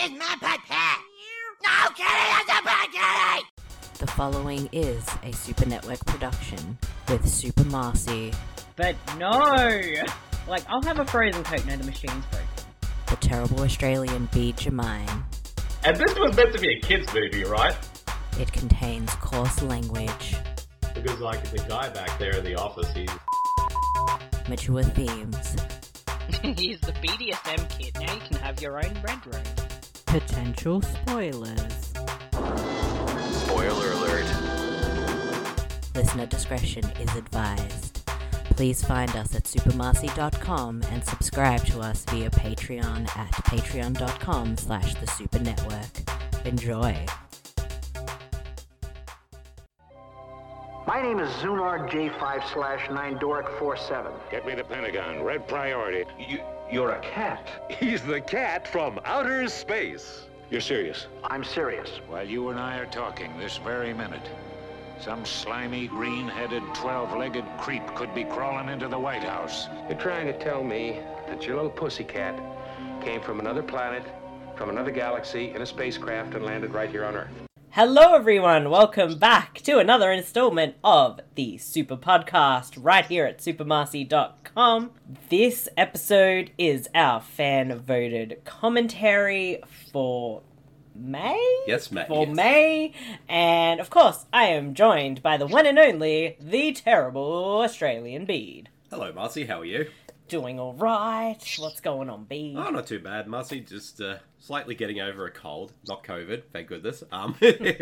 is my pet cat. No, Kitty, that's a pet kitty! The following is a Super Network production with Super Marcy, But no! Like, I'll have a frozen Coke, no, the machine's broken. the terrible Australian Bede Jermaine. And this was meant to be a kids' movie, right? It contains coarse language, Because, like, the guy back there in the office, he's... mature themes, Here's the BDSM kit, now you can have your own red room. potential spoilers. Spoiler alert. Listener discretion is advised. Please find us at supermarcy.com and subscribe to us via Patreon at patreon.com/thesupernetwork. Enjoy. My name is Zunar J5/9 Doric 47. Get me the Pentagon. Red priority. You're a cat. He's the cat from outer space. You're serious? I'm serious. While you and I are talking this very minute, some slimy, green-headed, 12-legged creep could be crawling into the White House. You're trying to tell me that your little pussycat came from another planet, from another galaxy, in a spacecraft and landed right here on Earth. Hello everyone, welcome back to another installment of the Super Podcast right here at supermarcy.com. This episode is our fan-voted commentary for May? Yes, May. For yes. May, and of course I am joined by the one and only, the terrible Australian Bede. Hello, Marcy. How are you? Doing alright, what's going on, Bede? Oh, not too bad, Marcy. Just slightly getting over a cold, not COVID, thank goodness. But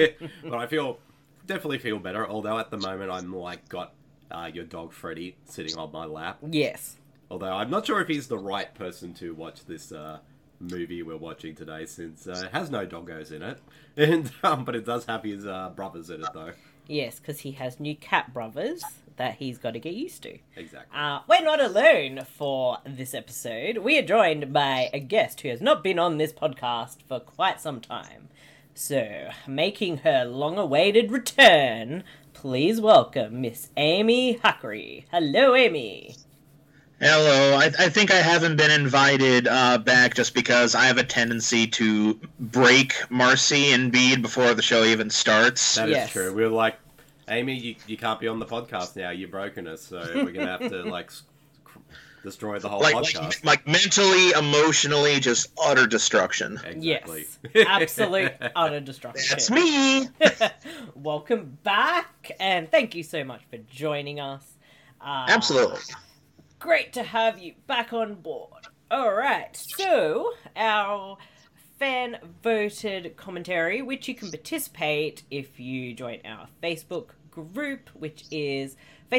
I definitely feel better. Although at the moment I'm like got your dog Freddy sitting on my lap. Yes. Although I'm not sure if he's the right person to watch this movie we're watching today, since it has no doggos in it, and but it does have his brothers in it though. Yes, because he has new cat brothers that he's got to get used to. Exactly. We're not alone for this episode. We are joined by a guest who has not been on this podcast for quite some time. So, making her long-awaited return, please welcome Miss Amy Huckery. Hello, Amy. Hello. I think I haven't been invited back just because I have a tendency to break Marcy and Bede before the show even starts. That is Yes. true. We're like, Amy, you can't be on the podcast now. You've broken us, so we're gonna have to destroy the whole podcast. Like mentally, emotionally, just utter destruction. Exactly. Yes, absolute utter destruction. That's me. Welcome back, and thank you so much for joining us. Absolutely. Great to have you back on board. Alright, so our fan-voted commentary, which you can participate if you join our Facebook group, which is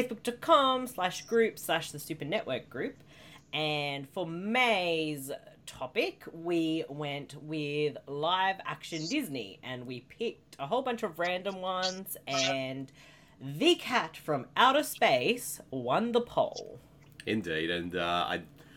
facebook.com/group/the Super Network group. And for May's topic, we went with live action Disney, and we picked a whole bunch of random ones, and The Cat from Outer Space won the poll. Indeed, and I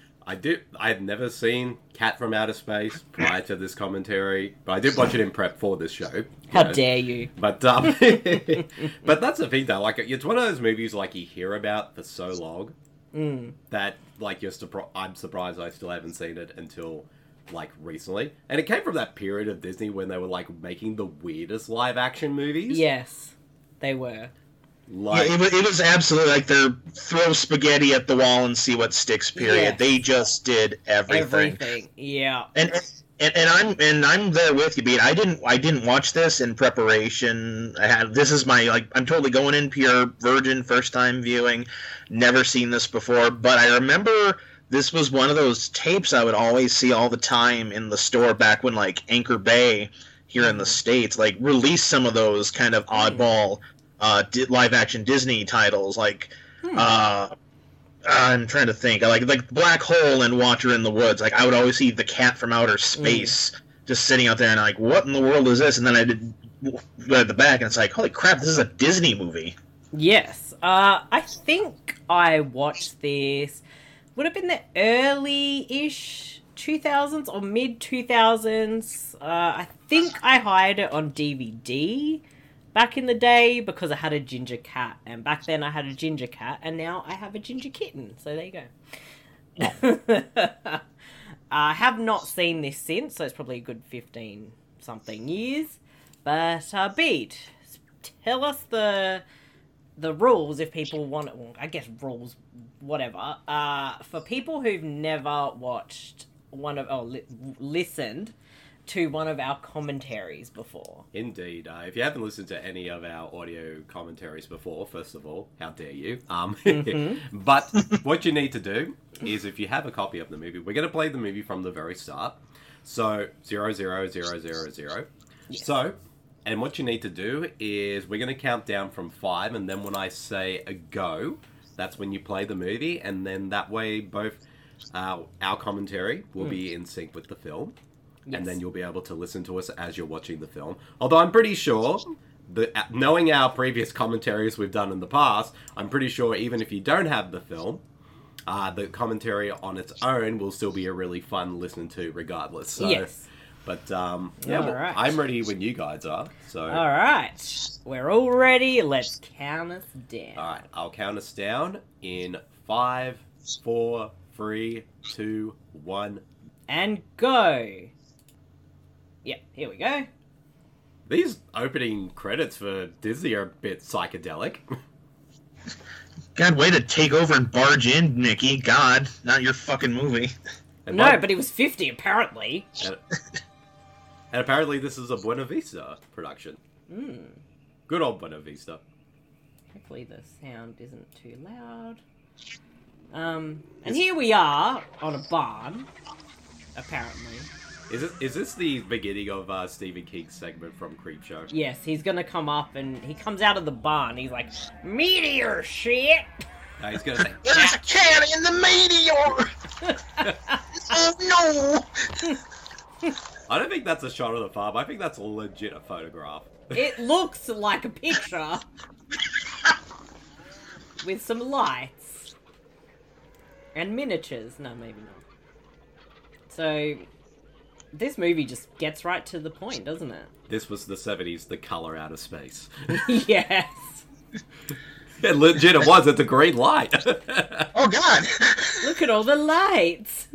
had never seen Cat from Outer Space prior to this commentary, but I did watch it in prep for this show. How dare you? But but that's the thing though. Like, it's one of those movies like you hear about for so long that like I'm surprised I still haven't seen it until like recently. And it came from that period of Disney when they were like making the weirdest live action movies. Yes, they were. Like, Yeah, it was absolutely like their throw spaghetti at the wall and see what sticks period. Yes. They just did everything. Yeah. And I'm there with you, Bede. I didn't watch this in preparation. This is my I'm totally going in pure virgin, first time viewing, never seen this before. But I remember this was one of those tapes I would always see all the time in the store back when like Anchor Bay here in the States like released some of those kind of oddball live action Disney titles like. I'm trying to think. Like Black Hole and Watcher in the Woods. Like I would always see the Cat from Outer Space just sitting out there, and like, what in the world is this? And then I did go at the back, and it's like, holy crap, this is a Disney movie. Yes. I think I watched this. Would have been the early-ish 2000s or mid-2000s. I think I hired it on DVD back in the day because I had a ginger cat, and back then I had a ginger cat, and now I have a ginger kitten, so there you go. I have not seen this since, so it's probably a good 15-something years. But, Bede, tell us the rules if people want it. Well, I guess rules, whatever. For people who've never watched listened to one of our commentaries before. Indeed. If you haven't listened to any of our audio commentaries before, first of all, how dare you? But what you need to do is, if you have a copy of the movie, we're going to play the movie from the very start. So, 00000. Yes. So, and what you need to do is, we're going to count down from 5, and then when I say a go, that's when you play the movie, and then that way both our commentary will be in sync with the film. Yes. And then you'll be able to listen to us as you're watching the film. Although I'm pretty sure, knowing our previous commentaries we've done in the past, I'm pretty sure even if you don't have the film, the commentary on its own will still be a really fun listen to regardless. So, yes. But, right. I'm ready when you guys are. So. All right. We're all ready. Let's count us down. All right. I'll count us down in 5, 4, 3, 2, 1. And go. Yeah, here we go. These opening credits for Disney are a bit psychedelic. God, way to take over and barge in, Nikki. God, not your fucking movie. But he was 50, apparently. And apparently this is a Buena Vista production. Good old Buena Vista. Hopefully the sound isn't too loud. And here we are on a barn, apparently. Is this the beginning of Stephen King's segment from Creepshow? Yes, he's gonna come up and he comes out of the barn. He's like, meteor shit! He's gonna say, there's a cat in the meteor! Oh no! I don't think that's a shot of the farm. I think that's a legit photograph. It looks like a picture. With some lights. And miniatures. No, maybe not. So, this movie just gets right to the point, doesn't it? This was the 70s, the colour out of space. Yes. It legit it was. It's a green light. Oh, God. Look at all the lights.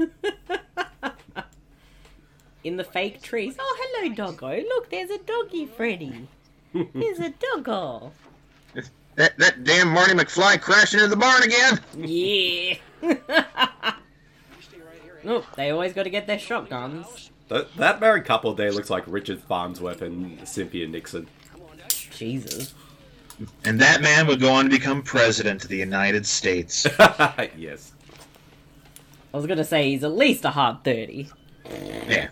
In the fake trees. Oh, hello, doggo. Look, there's a doggy, Freddy. There's a doggo. That damn Marty McFly crashed into the barn again. Yeah. Look, they always got to get their shotguns. That married couple there looks like Richard Farnsworth and Cynthia Nixon. Jesus. And that man would go on to become president of the United States. Yes. I was going to say he's at least a hard 30. Yeah.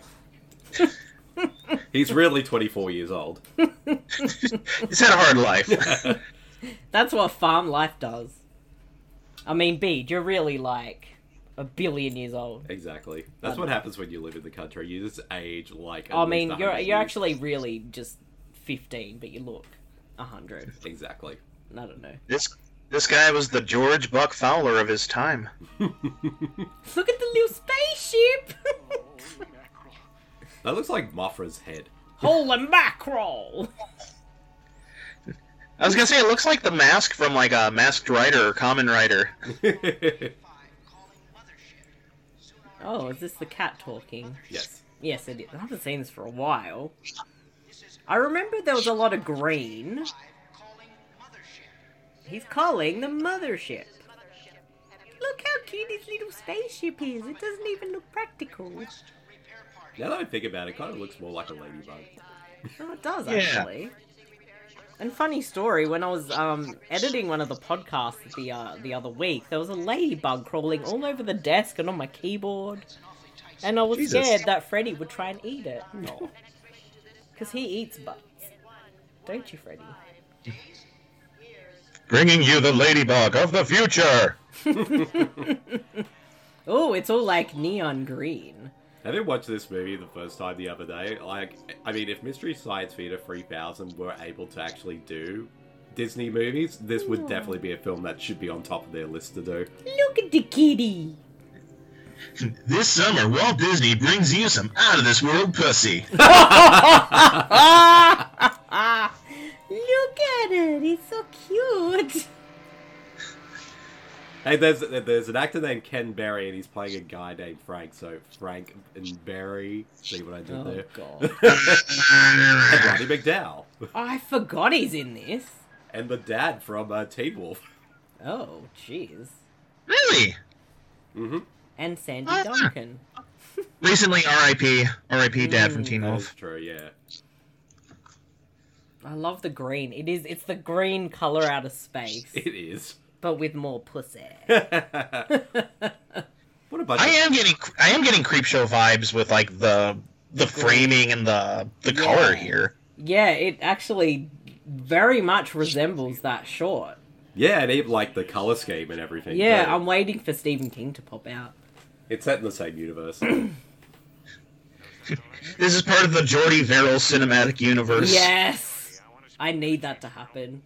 He's really 24 years old. He's had a hard life. That's what farm life does. I mean, Bede, you're really like a billion years old. Exactly. That's what happens when you live in the country. You just age like. I mean, you're actually really just 15, but you look 100. Exactly. I don't know. This guy was the George Buck Fowler of his time. Look at the little spaceship. That looks like Mothra's head. Holy mackerel! I was gonna say, it looks like the mask from, like, a Masked Rider or Kamen Rider. Oh, is this the cat talking? Yes. Yes, it is. I haven't seen this for a while. I remember there was a lot of green. He's calling the mothership. Look how cute his little spaceship is. It doesn't even look practical. Now that I think about it, it kind of looks more like a ladybug. Oh, it does, actually. And funny story, when I was editing one of the podcasts the other week, there was a ladybug crawling all over the desk and on my keyboard. And I was scared that Freddy would try and eat it. No. Because he eats butts. Don't you, Freddy? Bringing you the ladybug of the future! Oh, it's all like neon green. I did watch this movie the first time the other day. Like, I mean, if Mystery Science Theater 3000 were able to actually do Disney movies, this would definitely be a film that should be on top of their list to do. Look at the kitty! This summer, Walt Disney brings you some out-of-this-world pussy. Look at it! It's so cute! Hey, there's an actor named Ken Berry, and he's playing a guy named Frank. So Frank and Berry. See what I did there? God. And Roddy McDowell. I forgot he's in this. And the dad from Teen Wolf. Oh, jeez. Really? Mm-hmm. And Sandy Duncan. Recently, R.I.P. Dad from Teen Wolf. That's true, yeah. I love the green. It's the green color out of space. It is. But with more pussy. What a bunch I am getting Creepshow vibes with like the framing and the color here. Yeah, it actually very much resembles that short. Yeah, and even like the color scheme and everything. Yeah, too. I'm waiting for Stephen King to pop out. It's set in the same universe. This is part of the Jordy Verrill cinematic universe. Yes! I need that to happen.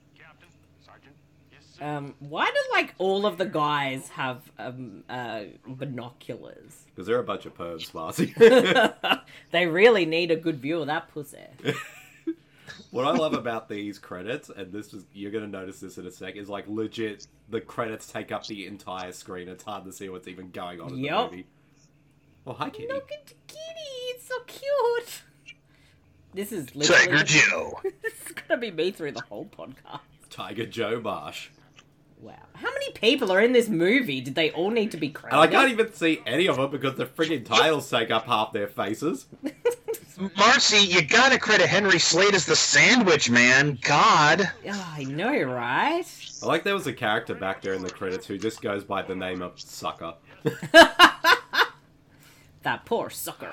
Why do, like, all of the guys have binoculars? Because they're a bunch of pervs, Marcy. They really need a good view of that pussy. What I love about these credits, and you're going to notice this in a sec, is like legit, the credits take up the entire screen. It's hard to see what's even going on in the movie. Oh, hi, Kitty. Look at Kitty, it's so cute. This is literally... Tiger Joe. This is going to be me through the whole podcast. Tiger Joe Marsh. Wow. How many people are in this movie? Did they all need to be credited? And I can't even see any of them because the friggin' titles take up half their faces. Marcy, you gotta credit Henry Slade as the Sandwich Man. God. Oh, I know, right? I like there was a character back there in the credits who just goes by the name of Sucker. That poor sucker.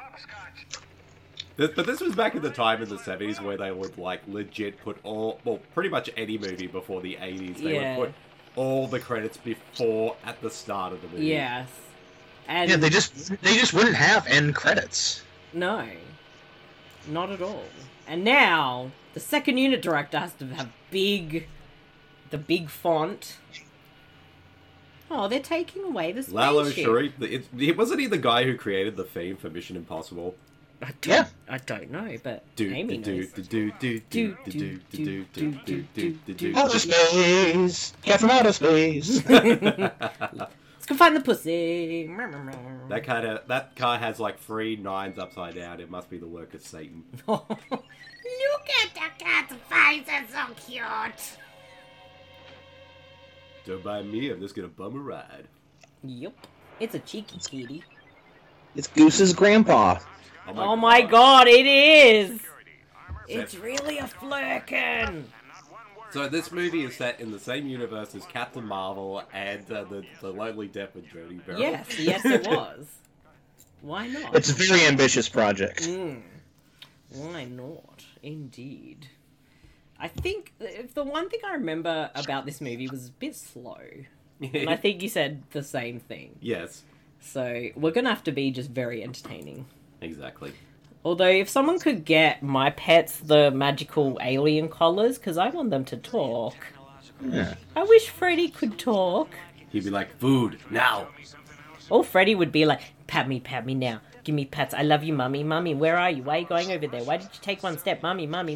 But this was back in the time in the 70s where they would, like, legit put pretty much any movie before the 80s, they would put all the credits at the start of the movie. Yes. And yeah, they just wouldn't have end credits. No. Not at all. And now, the second unit director has to have the big font. Oh, they're taking away the spaceship. Lalo Schifrin, wasn't he the guy who created the theme for Mission Impossible? I don't know, but do Amy knows. Outer space! Cat from outer space! Let's go find the pussy! That car has like 3 9s upside down. It must be the work of Satan. Look at the cat's face, it's so cute. Don't mind me, I'm just gonna bum a ride. Yep. It's a cheeky kitty. It's Goose's grandpa. Oh my god, it is! It's really a flirkin! So this movie is set in the same universe as Captain Marvel and the Lonely Death of Jordy Verrill. Yes, it was. Why not? It's a very ambitious project. Why not? Indeed. I think the one thing I remember about this movie was a bit slow. And I think you said the same thing. Yes. So we're going to have to be just very entertaining. Exactly. Although if someone could get my pets the magical alien collars, because I want them to talk. Yeah. I wish Freddy could talk. He'd be like, food, now. Or Freddy would be like, pat me now. Give me pats. I love you, Mummy. Mummy, where are you? Why are you going over there? Why did you take one step? Mummy. Mommy.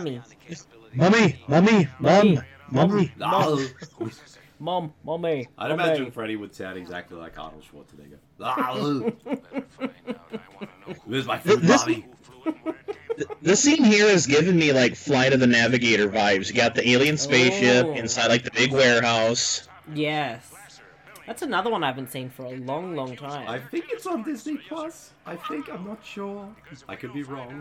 Mom, Mommy. I'd imagine Freddy would sound exactly like Arnold Schwarzenegger. Where's my food, Mommy? This scene here has given me like Flight of the Navigator vibes. You got the alien spaceship inside like the big warehouse. Yes. That's another one I haven't seen for a long, long time. I think it's on Disney Plus. I'm not sure. I could be wrong.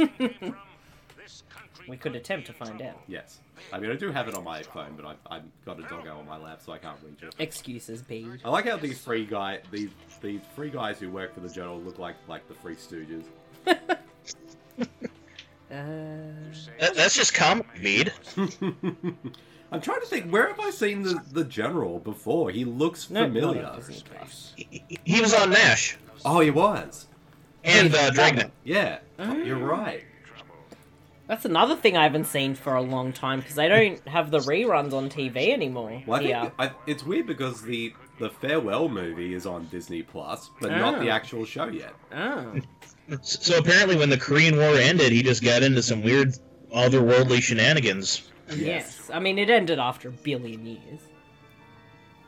We could attempt to find out. Yes. I mean, I do have it on my phone, but I've got a doggo on my lap, so I can't reach it. Excuses, Bede. I like how these three guys who work for the Journal look like the Three Stooges. That's just comic, Bede. I'm trying to think, where have I seen the General before? He looks familiar. He was on NASH. Oh, he was. And Dragnet. Yeah, you're right. That's another thing I haven't seen for a long time, because they don't have the reruns on TV anymore. Well, I think it's weird because the Farewell movie is on Disney Plus, but not the actual show yet. Oh. So apparently when the Korean War ended, he just got into some weird otherworldly shenanigans. Yes. I mean, it ended after 1 billion years.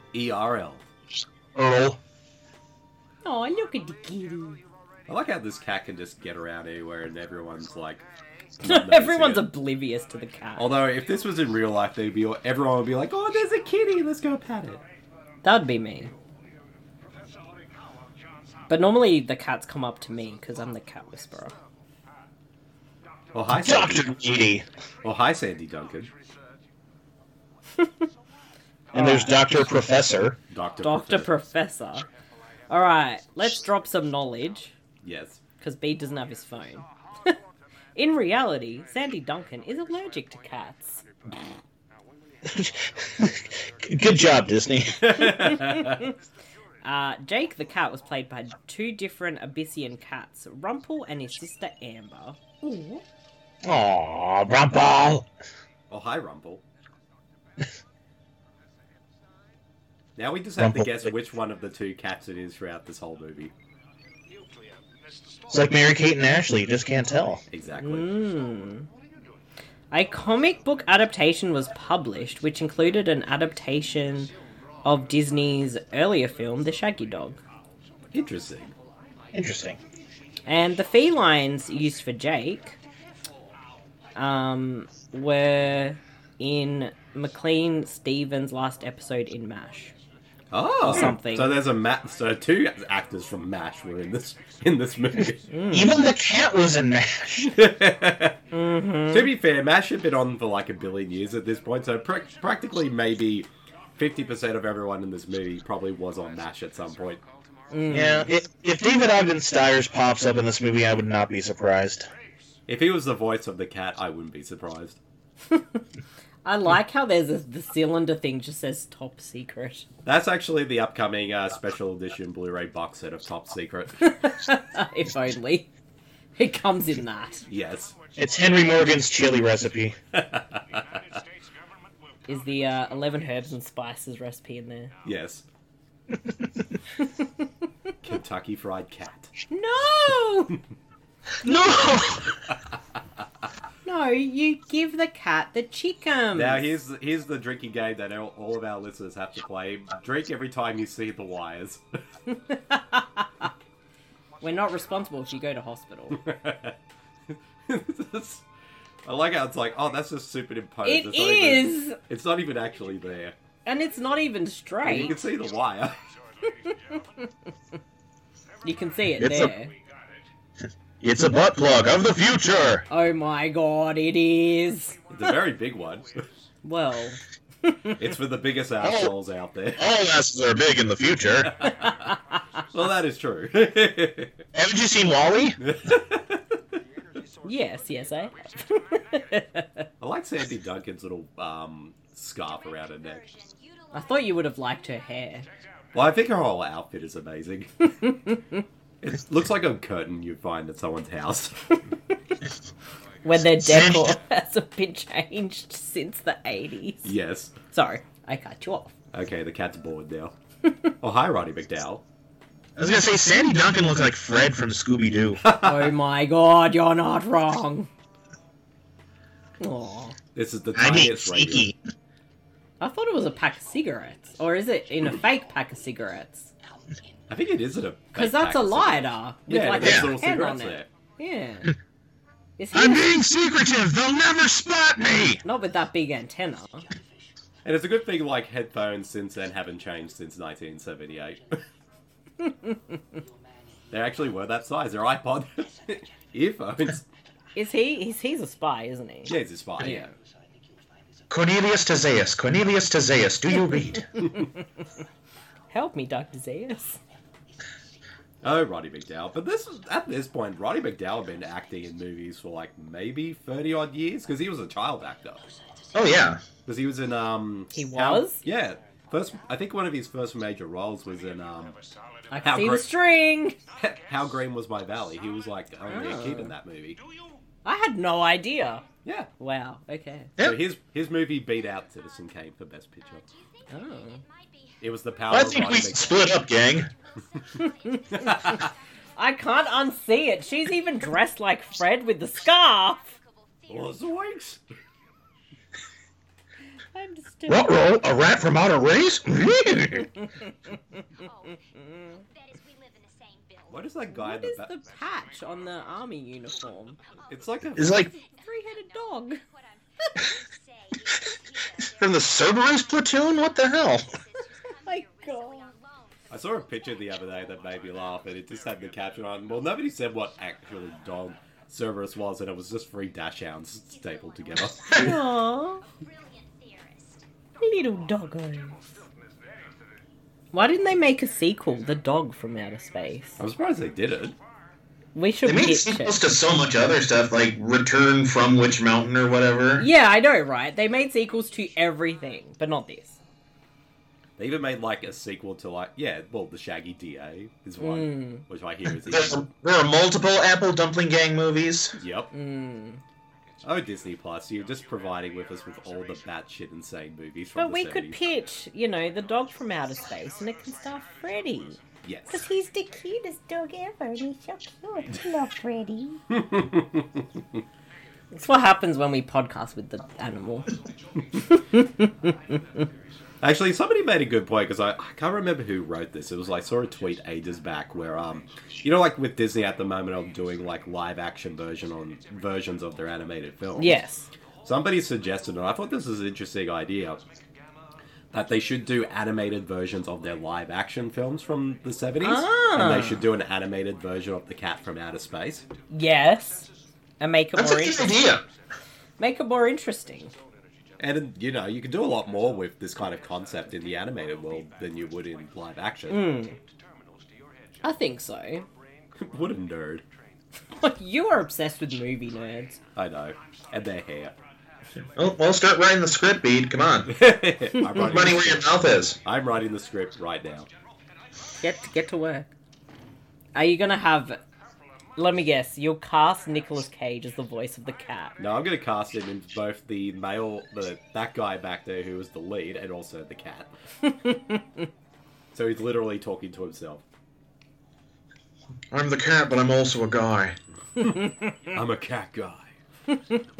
ERL. Earl. Oh, look at the kitty. I like how this cat can just get around anywhere and everyone's like... Everyone's oblivious to the cat. Although, if this was in real life, everyone would be like, oh, there's a kitty, let's go pat it. That'd be me. But normally the cats come up to me because I'm the cat whisperer. Oh, hi, Sandy. Dr. Edie. Oh, hi, Sandy Duncan. And there's Dr. Professor. Dr. Professor. Alright, let's drop some knowledge. Yes. Because B doesn't have his phone. In reality, Sandy Duncan is allergic to cats. Good job, Disney. Jake the cat was played by 2 different Abyssian cats, Rumple and his sister Amber. Ooh. Aww, Rumple. Oh, hi, Rumple. Now we just have to guess which one of the 2 cats it is throughout this whole movie. It's like Mary-Kate and Ashley, you just can't tell. Exactly. A comic book adaptation was published, which included an adaptation of Disney's earlier film, The Shaggy Dog. Interesting. And the felines used for Jake were in McLean Stevens' last episode in MASH. Oh, something. So there's so 2 actors from MASH were in this movie. Even the cat was in MASH. To be fair, MASH had been on for like 1 billion years at this point, so practically maybe 50% of everyone in this movie probably was on MASH at some point. Yeah, if David Ogden Stiers pops up in this movie, I would not be surprised. If he was the voice of the cat, I wouldn't be surprised. I like how there's the cylinder thing just says Top Secret. That's actually the upcoming special edition Blu-ray box set of Top Secret. If only. It comes in that. Yes. It's Henry Morgan's chili recipe. Is the 11 herbs and spices recipe in there? Yes. Kentucky Fried Cat. No! No! No, you give the cat the chickens. Now, here's the drinking game that all of our listeners have to play. Drink every time you see the wires. We're not responsible if you go to hospital. I like how it's like, oh, that's just superimposed. It's not even actually there. And it's not even straight. And you can see the wire. You can see it there. It's a butt plug of the future! Oh my god, it is! It's a very big one. Well... It's for the biggest assholes out there. All asses are big in the future. Well, that is true. Haven't you seen WALL-E? Yes, I have. I like Sandy Duncan's little scarf around her neck. I thought you would have liked her hair. Well, I think her whole outfit is amazing. It looks like a curtain you'd find at someone's house. When their decor hasn't been changed since the 80s. Yes. Sorry, I cut you off. Okay, the cat's bored now. Oh, hi, Roddy McDowell. I was gonna say, Sandy Duncan looks like Fred from Scooby-Doo. Oh my god, you're not wrong. Aww. This is the tiniest radio. I thought it was a pack of cigarettes. Or is it in a fake pack of cigarettes? I think it is in a because that's a lighter with like a little pen on cigarettes it. there. Yeah. I'm being secretive! They'll never spot me! Not with that big antenna. And it's a good thing, like, headphones since then haven't changed since 1978. They actually were that size. They're iPod earphones. He's a spy, isn't he? Yeah, he's a spy, yeah. Cornelius Tazeus, do you read? Help me, Dr. Zaius. Oh, Roddy McDowell. But at this point, Roddy McDowell had been acting in movies for like maybe 30-odd years, because he was a child actor. Oh, yeah. Because he was in, He was? yeah. I think one of his first major roles was in, I can see the string! How Green Was My Valley. He was like only a kid in that movie. I had no idea. Yeah. Wow, okay. So his movie beat out Citizen Kane for Best Picture. Oh. It was the power I of think Roddy we McDowell. split up, gang. I can't unsee it. She's even dressed like Fred with the scarf. Oh, zoinks! Time to step Ruh-roh, a rat from outer race? What is that guy What is the patch on the army uniform? It's like a... It's like Three-headed dog. from the Cerberus platoon? What the hell? My God. I saw a picture the other day that made me laugh, and it just had the caption on. Well, nobody said what actually dog Cerberus was, and it was just 3 dachshunds stapled together. Aww. Little doggos. Why didn't they make a sequel, The Dog from Outer Space? I'm surprised they did it. We should They made pitch sequels it. to so much other stuff, like Return from Witch Mountain or whatever. Yeah, I know, right? They made sequels to everything, but not this. They even made, like, a sequel to, like... Yeah, well, the Shaggy DA is one, which I hear is... There are multiple Apple Dumpling Gang movies. Yep. Oh, Disney Plus, you're just providing with us with all the batshit insane movies from But the we 70s. could pitch, you know, The Dog from Outer Space, and it can star Freddy. Yes. Because he's the cutest dog ever, and he's so cute. I love Freddy. That's what happens when we podcast with the animal. Actually, somebody made a good point, because I can't remember who wrote this. It was like, I saw a tweet ages back where, you know, like with Disney at the moment, I'm doing like live action versions of their animated films. Yes. Somebody suggested, and I thought this was an interesting idea, that they should do animated versions of their live action films from the 70s, and they should do an animated version of The Cat from Outer Space. Yes. And make it That's more a good interesting. idea. Make it more interesting. And, you know, you can do a lot more with this kind of concept in the animated world than you would in live action. I think so. What a nerd. You are obsessed with movie nerds. I know. And their hair. Well, start writing the script, Bede. Come on. I'm writing Money the where your script. mouth is. I'm writing the script right now. Get to work. Are you gonna have... Let me guess, you'll cast Nicolas Cage as the voice of the cat. No, I'm going to cast him in both the male, that guy back there who was the lead, and also the cat. So he's literally talking to himself. I'm the cat, but I'm also a guy. I'm a cat guy.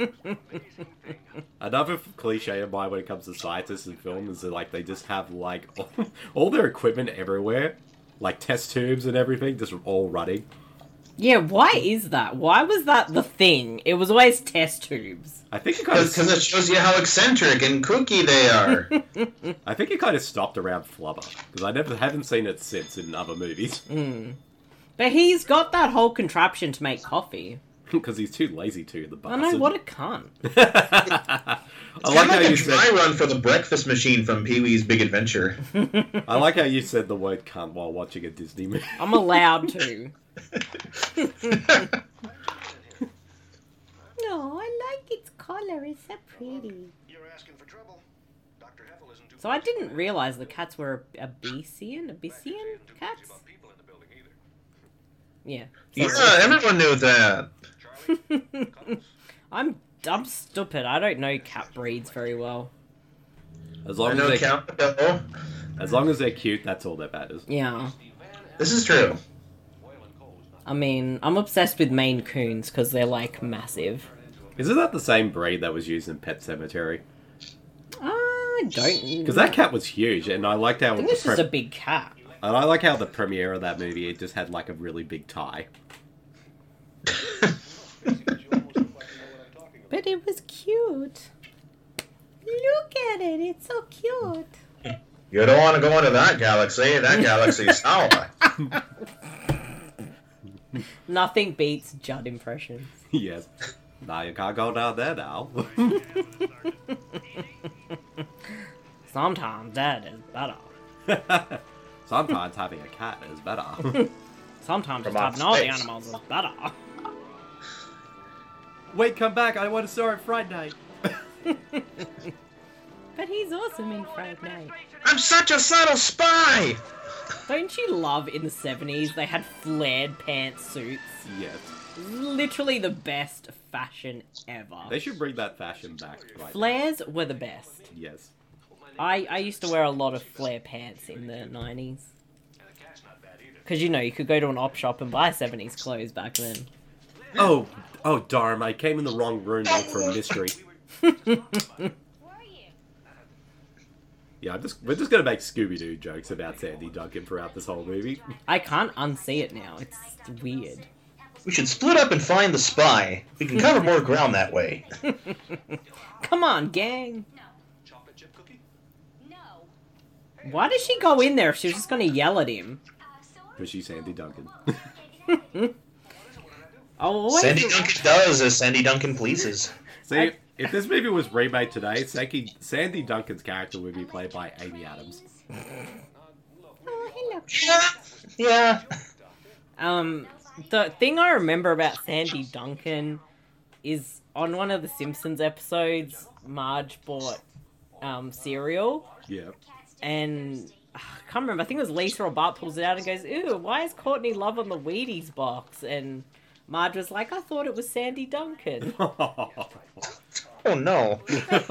Another cliche of mine when it comes to scientists in film is that, like, they just have, like, all their equipment everywhere. Like, test tubes and everything, just all running. Yeah, why is that? Why was that the thing? It was always test tubes. I think it kind of... Because it shows you how eccentric and kooky they are. I think it kind of stopped around Flubber, because I haven't seen it since in other movies. But he's got that whole contraption to make coffee. Because he's too lazy to, the I bastard. know, what a cunt. It's kind of like a dry run for the breakfast machine from Pee-wee's Big Adventure. I like how you said the word cunt while watching a Disney movie. I'm allowed to. No, I like its color. It's so pretty. So I didn't realise the cats were Abyssian cats? Yeah. Yeah, everyone knew that. I'm stupid. I don't know cat breeds very well. As long as they're cute, that's all that matters. Yeah. This is true. I mean, I'm obsessed with Maine Coons because they're, like, massive. Isn't that the same breed that was used in Pet Sematary? I don't... Because that cat was huge, and I liked how... I think it's just a big cat. And I like how the premiere of that movie, it just had, like, a really big tie. But it was cute. Look at it. It's so cute. You don't want to go into that galaxy. That galaxy's sour. Nothing beats Judd impressions. Yes. Now you can't go down there now. Sometimes that is better. Sometimes having a cat is better. Sometimes From just having all the space. animals is better. Wait, come back. I want to saw it Friday night. But he's awesome in Fright Night. I'm such a subtle spy! Don't you love in the 70s they had flared pantsuits? Yes. Literally the best fashion ever. They should bring that fashion back right Flares were the best. Yes. I used to wear a lot of flare pants in the 90s. Because, you know, you could go to an op shop and buy 70s clothes back then. Oh darn, I came in the wrong room to look for a mystery. Yeah, we're just gonna make Scooby-Doo jokes about Sandy Duncan throughout this whole movie. I can't unsee it now. It's weird. We should split up and find the spy. We can cover more ground that way. Come on, gang. Why does she go in there if she was just going to yell at him? Because she's Sandy Duncan. Sandy Duncan does as Sandy Duncan pleases. See, if this movie was remade today, Sandy Duncan's character would be played by Amy Adams. Yeah. The thing I remember about Sandy Duncan is on one of the Simpsons episodes, Marge bought cereal. Yeah. And I can't remember, I think it was Lisa or Bart pulls it out and goes, "Ew, why is Courtney Love on the Wheaties box?" And Marge was like, "I thought it was Sandy Duncan." Oh no.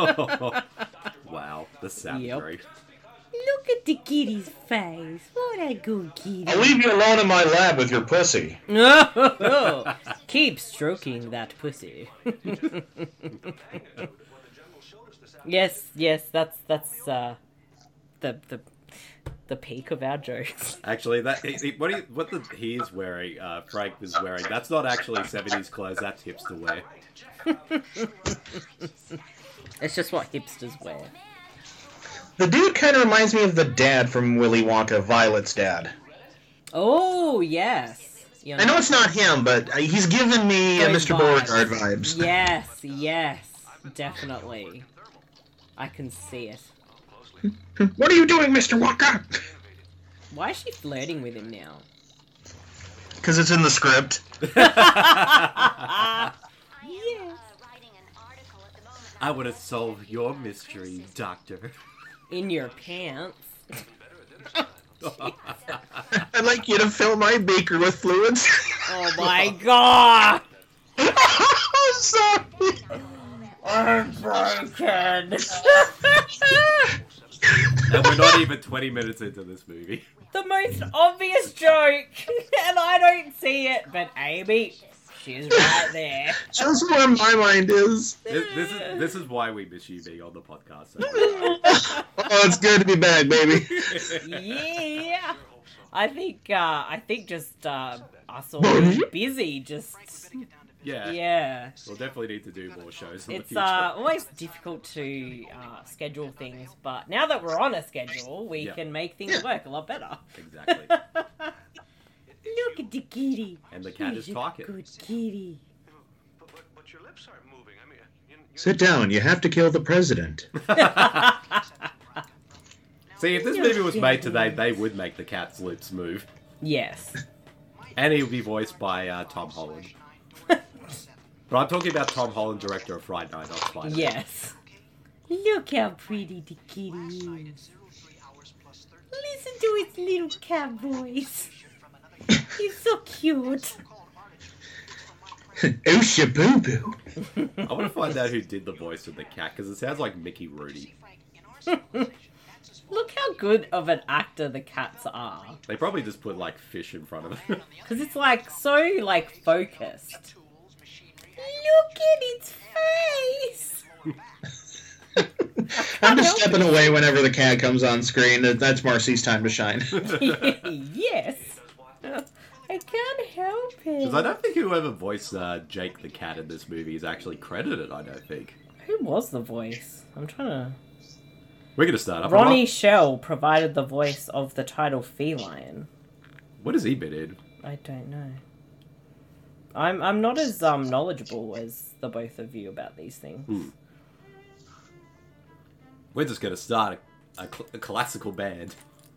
Wow, the savagery. Look at the kitty's face. What a good kitty. I'll leave you alone in my lab with your pussy. Keep stroking that pussy. Yes, that's the peak of our jokes. Actually, what he is wearing, Frank is wearing, that's not actually 70s clothes, that's hipster wear. It's just what hipsters wear. The dude kind of reminds me of the dad from Willy Wonka, Violet's dad. Oh, yes. You know? I know it's not him, but he's giving me Mr. Beauregard vibes. Yes, definitely. I can see it. What are you doing, Mr. Wonka? Why is she flirting with him now? Because it's in the script. I want to solve your mystery, Doctor. In your pants. I'd like you to fill my beaker with fluids. Oh my god! I'm sorry. I'm broken. And we're not even 20 minutes into this movie. The most obvious joke, and I don't see it, but Amy, she's right there. Just where my mind is. This is why we miss you being on the podcast. Oh, it's good to be back, baby. Yeah. I think just us all busy, just... Yeah. We'll definitely need to do more shows in the It's future. always difficult to schedule things, but now that we're on a schedule, we can make things work a lot better. Exactly. Look at the kitty. And the cat is talking. Good kitty. But your lips aren't moving. I mean, Sit down. You have to kill the president. See, if this movie was made today, they would make the cat's lips move. Yes. And he would be voiced by Tom Holland. But I'm talking about Tom Holland, director of Fright Night, not Spider-Man. Yes. Look how pretty the kitty is. Listen to its little cat voice. He's so cute. Oosha boo boo. I want to find out who did the voice of the cat, because it sounds like Mickey Rooney. Look how good of an actor the cats are. They probably just put, like, fish in front of it. Because it's, like, so, like, focused. Look at its face. I'm just stepping away whenever the cat comes on screen. That's Marcy's time to shine. Yes. I can't help it. Because I don't think whoever voiced Jake the cat in this movie is actually credited, I don't think. Who was the voice? I'm trying to... We're going to start up. Ronnie Shell provided the voice of the title Feline. What has he been in? I don't know. I'm not as knowledgeable as the both of you about these things. We're just going to start a classical band.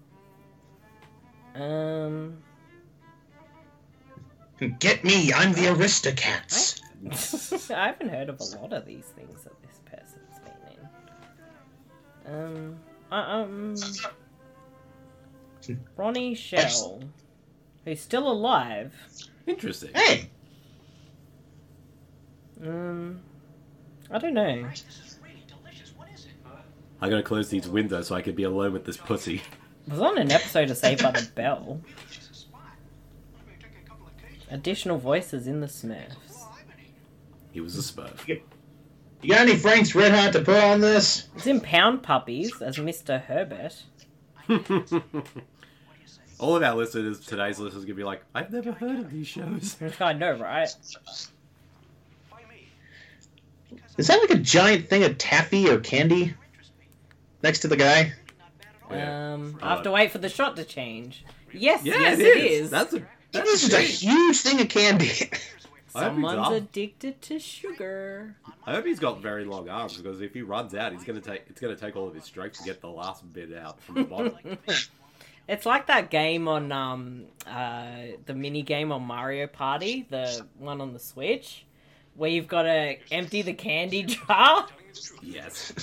Get me, I'm the Aristocats. I haven't heard of a lot of these things that this person's been in. Ronnie Shell, who's still alive. Interesting. Hey! I don't know. I'm going to close these windows so I can be alone with this pussy. It was on an episode of Saved by the Bell. Additional voices in the Smurfs. He was a Smurf. You got any Frank's Red Hot to put on this? It's in Pound Puppies as Mr. Herbert. All of our listeners, today's listeners, gonna be like, I've never heard of these shows. I know, right? Is that like a giant thing of taffy or candy next to the guy? I have to wait for the shot to change. Yes, Yeah, yes, it it is. is. That's This is a huge thing of candy. Someone's addicted to sugar. I hope he's got very long arms, because if he runs out, it's gonna take all of his strength to get the last bit out from the bottom. It's like that game on the mini game on Mario Party, the one on the Switch, where you've got to empty the candy jar. Yes.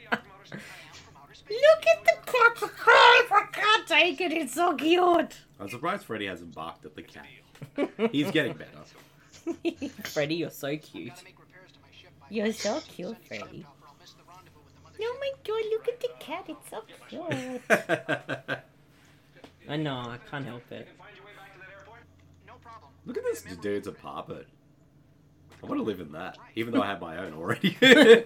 Look at the cat's face! I can't take it, it's so cute! I'm surprised Freddy hasn't barked at the cat. He's getting better. Freddy, you're so cute. You're so cute, Freddy. Oh my god, look at the cat, it's so cute. I know, I can't help it. Look at this dude's apartment. I want to live in that, even though I have my own already.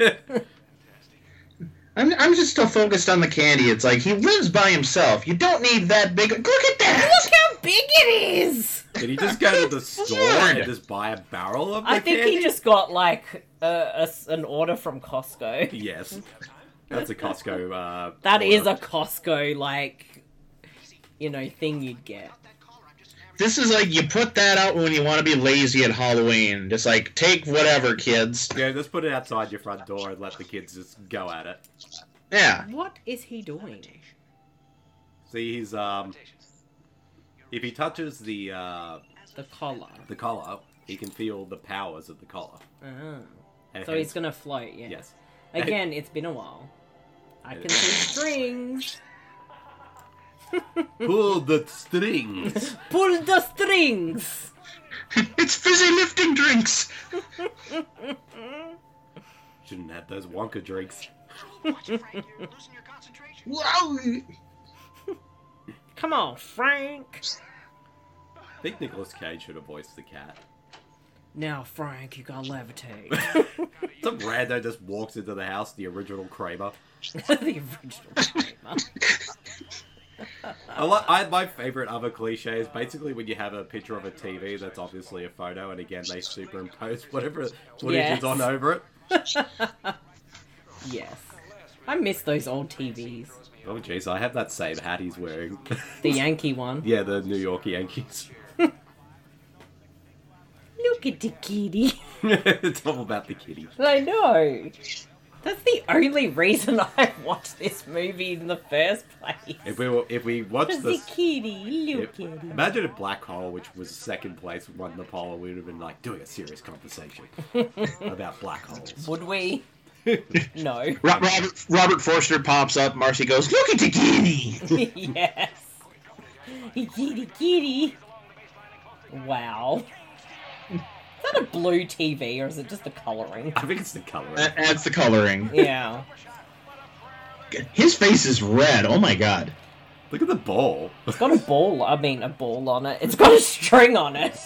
I'm just still focused on the candy. It's like, he lives by himself. You don't need that big... Look at that! Look how big it is! Did he just go to the store and just buy a barrel of the I think candy? he just got, like, an order from Costco. Yes. That's a Costco, That order. is a Costco, like, thing you'd get. This is like, you put that out when you want to be lazy at Halloween. Just like, take whatever, kids. Yeah, just put it outside your front door and let the kids just go at it. Yeah. What is he doing? See, he's, if he touches the collar, he can feel the powers of the collar. Oh. And So hence- he's gonna float, yeah. Yes. Again, it's been a while. I can see strings. Pull the strings. Pull the strings. It's fizzy lifting drinks. Shouldn't have those Wonka drinks. Wow. Come on, Frank. I think Nicolas Cage should have voiced the cat. Now, Frank, you gotta levitate. Some rando just walks into the house, the original Kramer. The original Kramer. My favourite other cliche is basically when you have a picture of a TV that's obviously a photo, and again they superimpose whatever footage is on over it. Yes. I miss those old TVs. Oh jeez, I have that same hat he's wearing. The Yankee one. Yeah, the New York Yankees. Look at the kitty. It's all about the kitty. I know. That's the only reason I watched this movie in the first place. If we watched The this, kitty, look at it. imagine if Black Hole, which was second place, won the poll, we would have been like doing a serious conversation about black holes. Would we? No. Robert Forster pops up. Marcy goes, "Look at the kitty." Yes. Kitty. Wow. Is that a blue TV or is it just the colouring? I think it's the coloring. That's the coloring. Yeah. His face is red. Oh my god. Look at the ball. It's got a ball on it. It's got a string on it.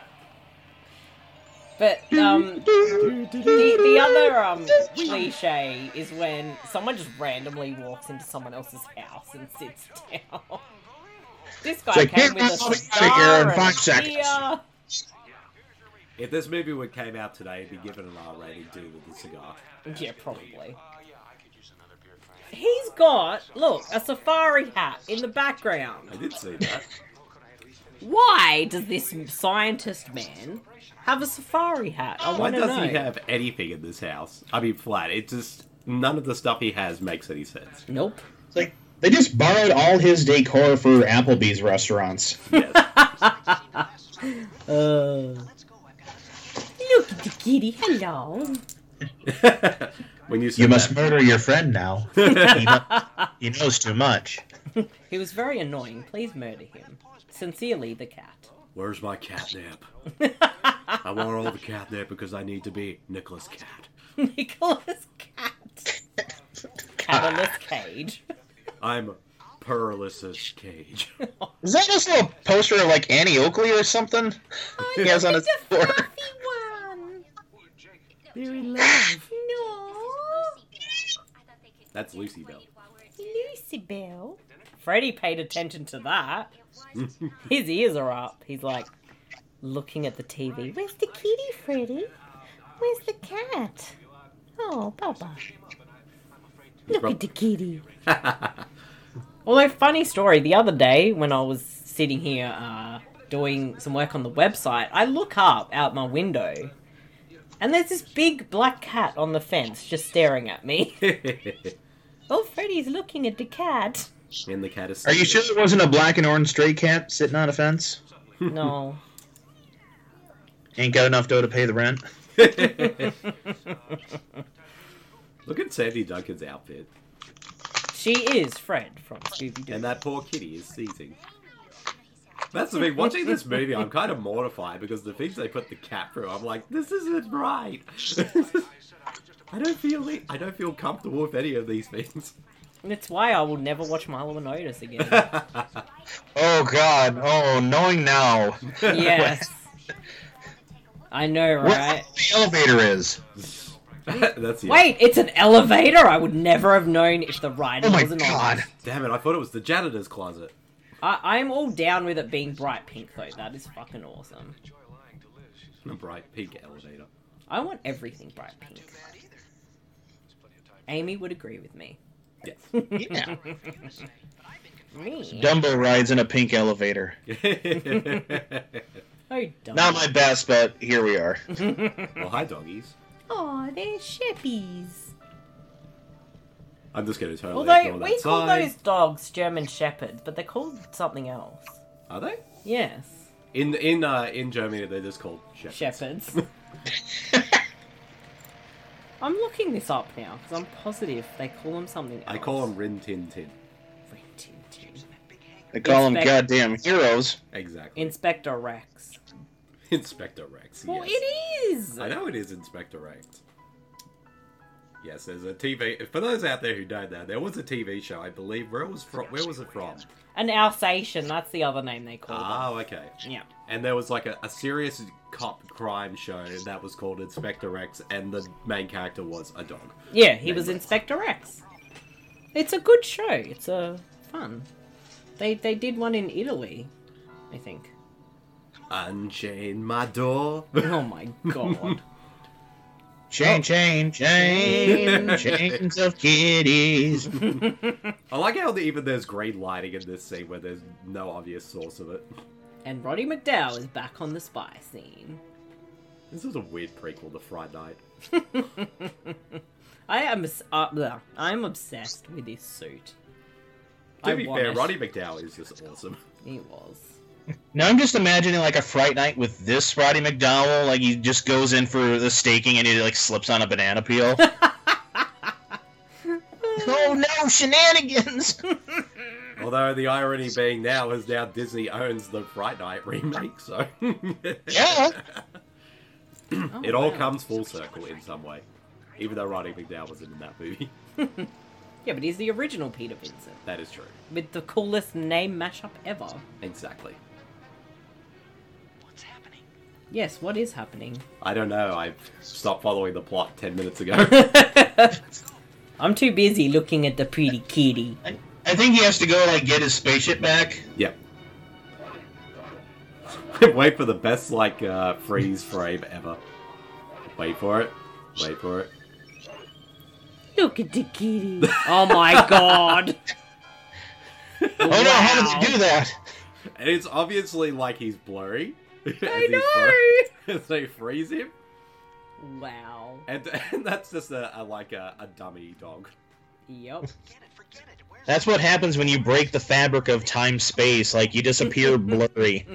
But, the other, cliche is when someone just randomly walks into someone else's house and sits down. This guy like, came with a "I'll be cigar here in and 5 a seconds." beer. If this movie came out today, it'd be given an R rating due to the cigar. Yeah, probably. He's got, look, a safari hat in the background. I did see that. Why does this scientist man have a safari hat? I Why want to know. doesn't he have anything in this house? I mean, flat. It just, none of the stuff he has makes any sense. Nope. It's like, they just borrowed all his decor for Applebee's restaurants. Yes. Look at the kitty, hello. When you said You must that- murder your friend now. He knows too much. He was very annoying. Please murder him. Sincerely, the cat. Where's my catnip? I want all the catnip because I need to be Nicholas Cat. Nicholas Cat. Catalyst Cage. I'm Perilous Cage. Is that just a little poster of like Annie Oakley or something? He has on his door. Very love. No. That's Lucy Bell. Lucy Bell. Freddy paid attention to that. His ears are up. He's like looking at the TV. Where's the kitty, Freddy? Where's the cat? Oh, Baba. Look at the kitty. Although, funny story, the other day when I was sitting here doing some work on the website, I look up out my window and there's this big black cat on the fence just staring at me. Oh, Freddy's looking at the cat. And the cat is... Are you sure it wasn't a black and orange stray cat sitting on a fence? No. Ain't got enough dough to pay the rent? Look at Sandy Duncan's outfit. She is Fred from Scooby-Doo. And that poor kitty is seizing. That's the thing, watching this movie, I'm kind of mortified because the things they put the cat through, I'm like, this isn't right. I don't feel comfortable with any of these things. And it's why I will never watch Milo and Otis again. Oh, God. Oh, knowing now. Yes. I know, right? What the elevator is. That's it. Wait, it's an elevator? I would never have known if the writing wasn't on. Oh, my God. Damn it, I thought it was the janitor's closet. I'm all down with it being bright pink, though. That is fucking awesome. A bright pink elevator. I want everything bright pink. Amy would agree with me. Yes. Yeah. Me? Dumbo rides in a pink elevator. Oh, Dumbo. Not my best, but here we are. Well, hi, doggies. Aw, they're sheppies. I'm just going to totally Although, ignore that we call side. those dogs German Shepherds, but they're called something else. Are they? Yes. In Germany, they're just called shepherds. Shepherds. I'm looking this up now, because I'm positive they call them something else. I call them Rin Tin Tin. Rin Tin Tin. They call them goddamn heroes. Exactly. Inspector Rex. Inspector Rex, Well, yes. it is! I know it is Inspector Rex. Yes, there's a TV... For those out there who don't know, there was a TV show, I believe. Where was it from? An Alsatian, that's the other name they call them. Oh, okay. Yeah. And there was like a serious cop crime show that was called Inspector Rex, and the main character was a dog. Yeah, he was Inspector Rex. It's a good show. It's fun. They did one in Italy, I think. Unchain my door. Oh my god. Chains of kitties. I like how even there's green lighting in this scene where there's no obvious source of it. And Roddy McDowall is back on the spy scene. This is a weird prequel to Fright Night. I'm obsessed with this suit. To be fair, Roddy McDowall is just awesome. He was. Now I'm just imagining like a Fright Night with this Roddy McDowall. Like he just goes in for the staking and he like slips on a banana peel. Oh no, shenanigans! Although the irony being now is now Disney owns the Fright Night remake, so Yeah. It all comes full circle in some way. Even though Roddy McDowall wasn't in that movie. Yeah, but he's the original Peter Vincent. That is true. With the coolest name mashup ever. Exactly. Yes, what is happening? I don't know. I stopped following the plot 10 minutes ago. I'm too busy looking at the pretty kitty. I think he has to go like get his spaceship back. Yep. Wait for the best freeze frame ever. Wait for it. Wait for it. Look at the kitty. Oh my god. Oh no, how did they do that? And it's obviously like he's blurry. I know! As they freeze him. Wow. And that's just a dummy dog. Yep. That's what happens when you break the fabric of time-space. Like, you disappear blurry.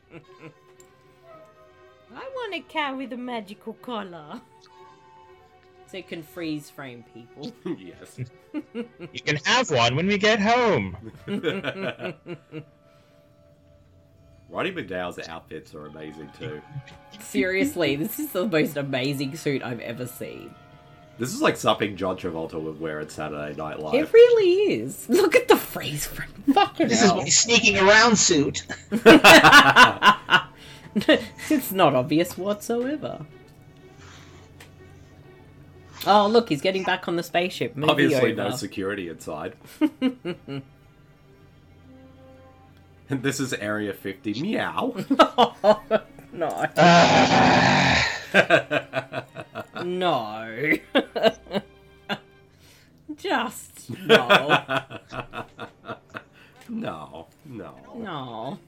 I want a cat with a magical collar. So it can freeze frame people. Yes. You can have one when we get home. Roddy McDowall's outfits are amazing too. Seriously, this is the most amazing suit I've ever seen. This is like something John Travolta would wear at Saturday Night Live. It really is. Look at the freeze frame. Fucking This hell. is my sneaking around suit. It's not obvious whatsoever. Oh, look, he's getting back on the spaceship. Movie Obviously, over. no security inside. And this is Area 50. Meow. No. No. Just no. No. No.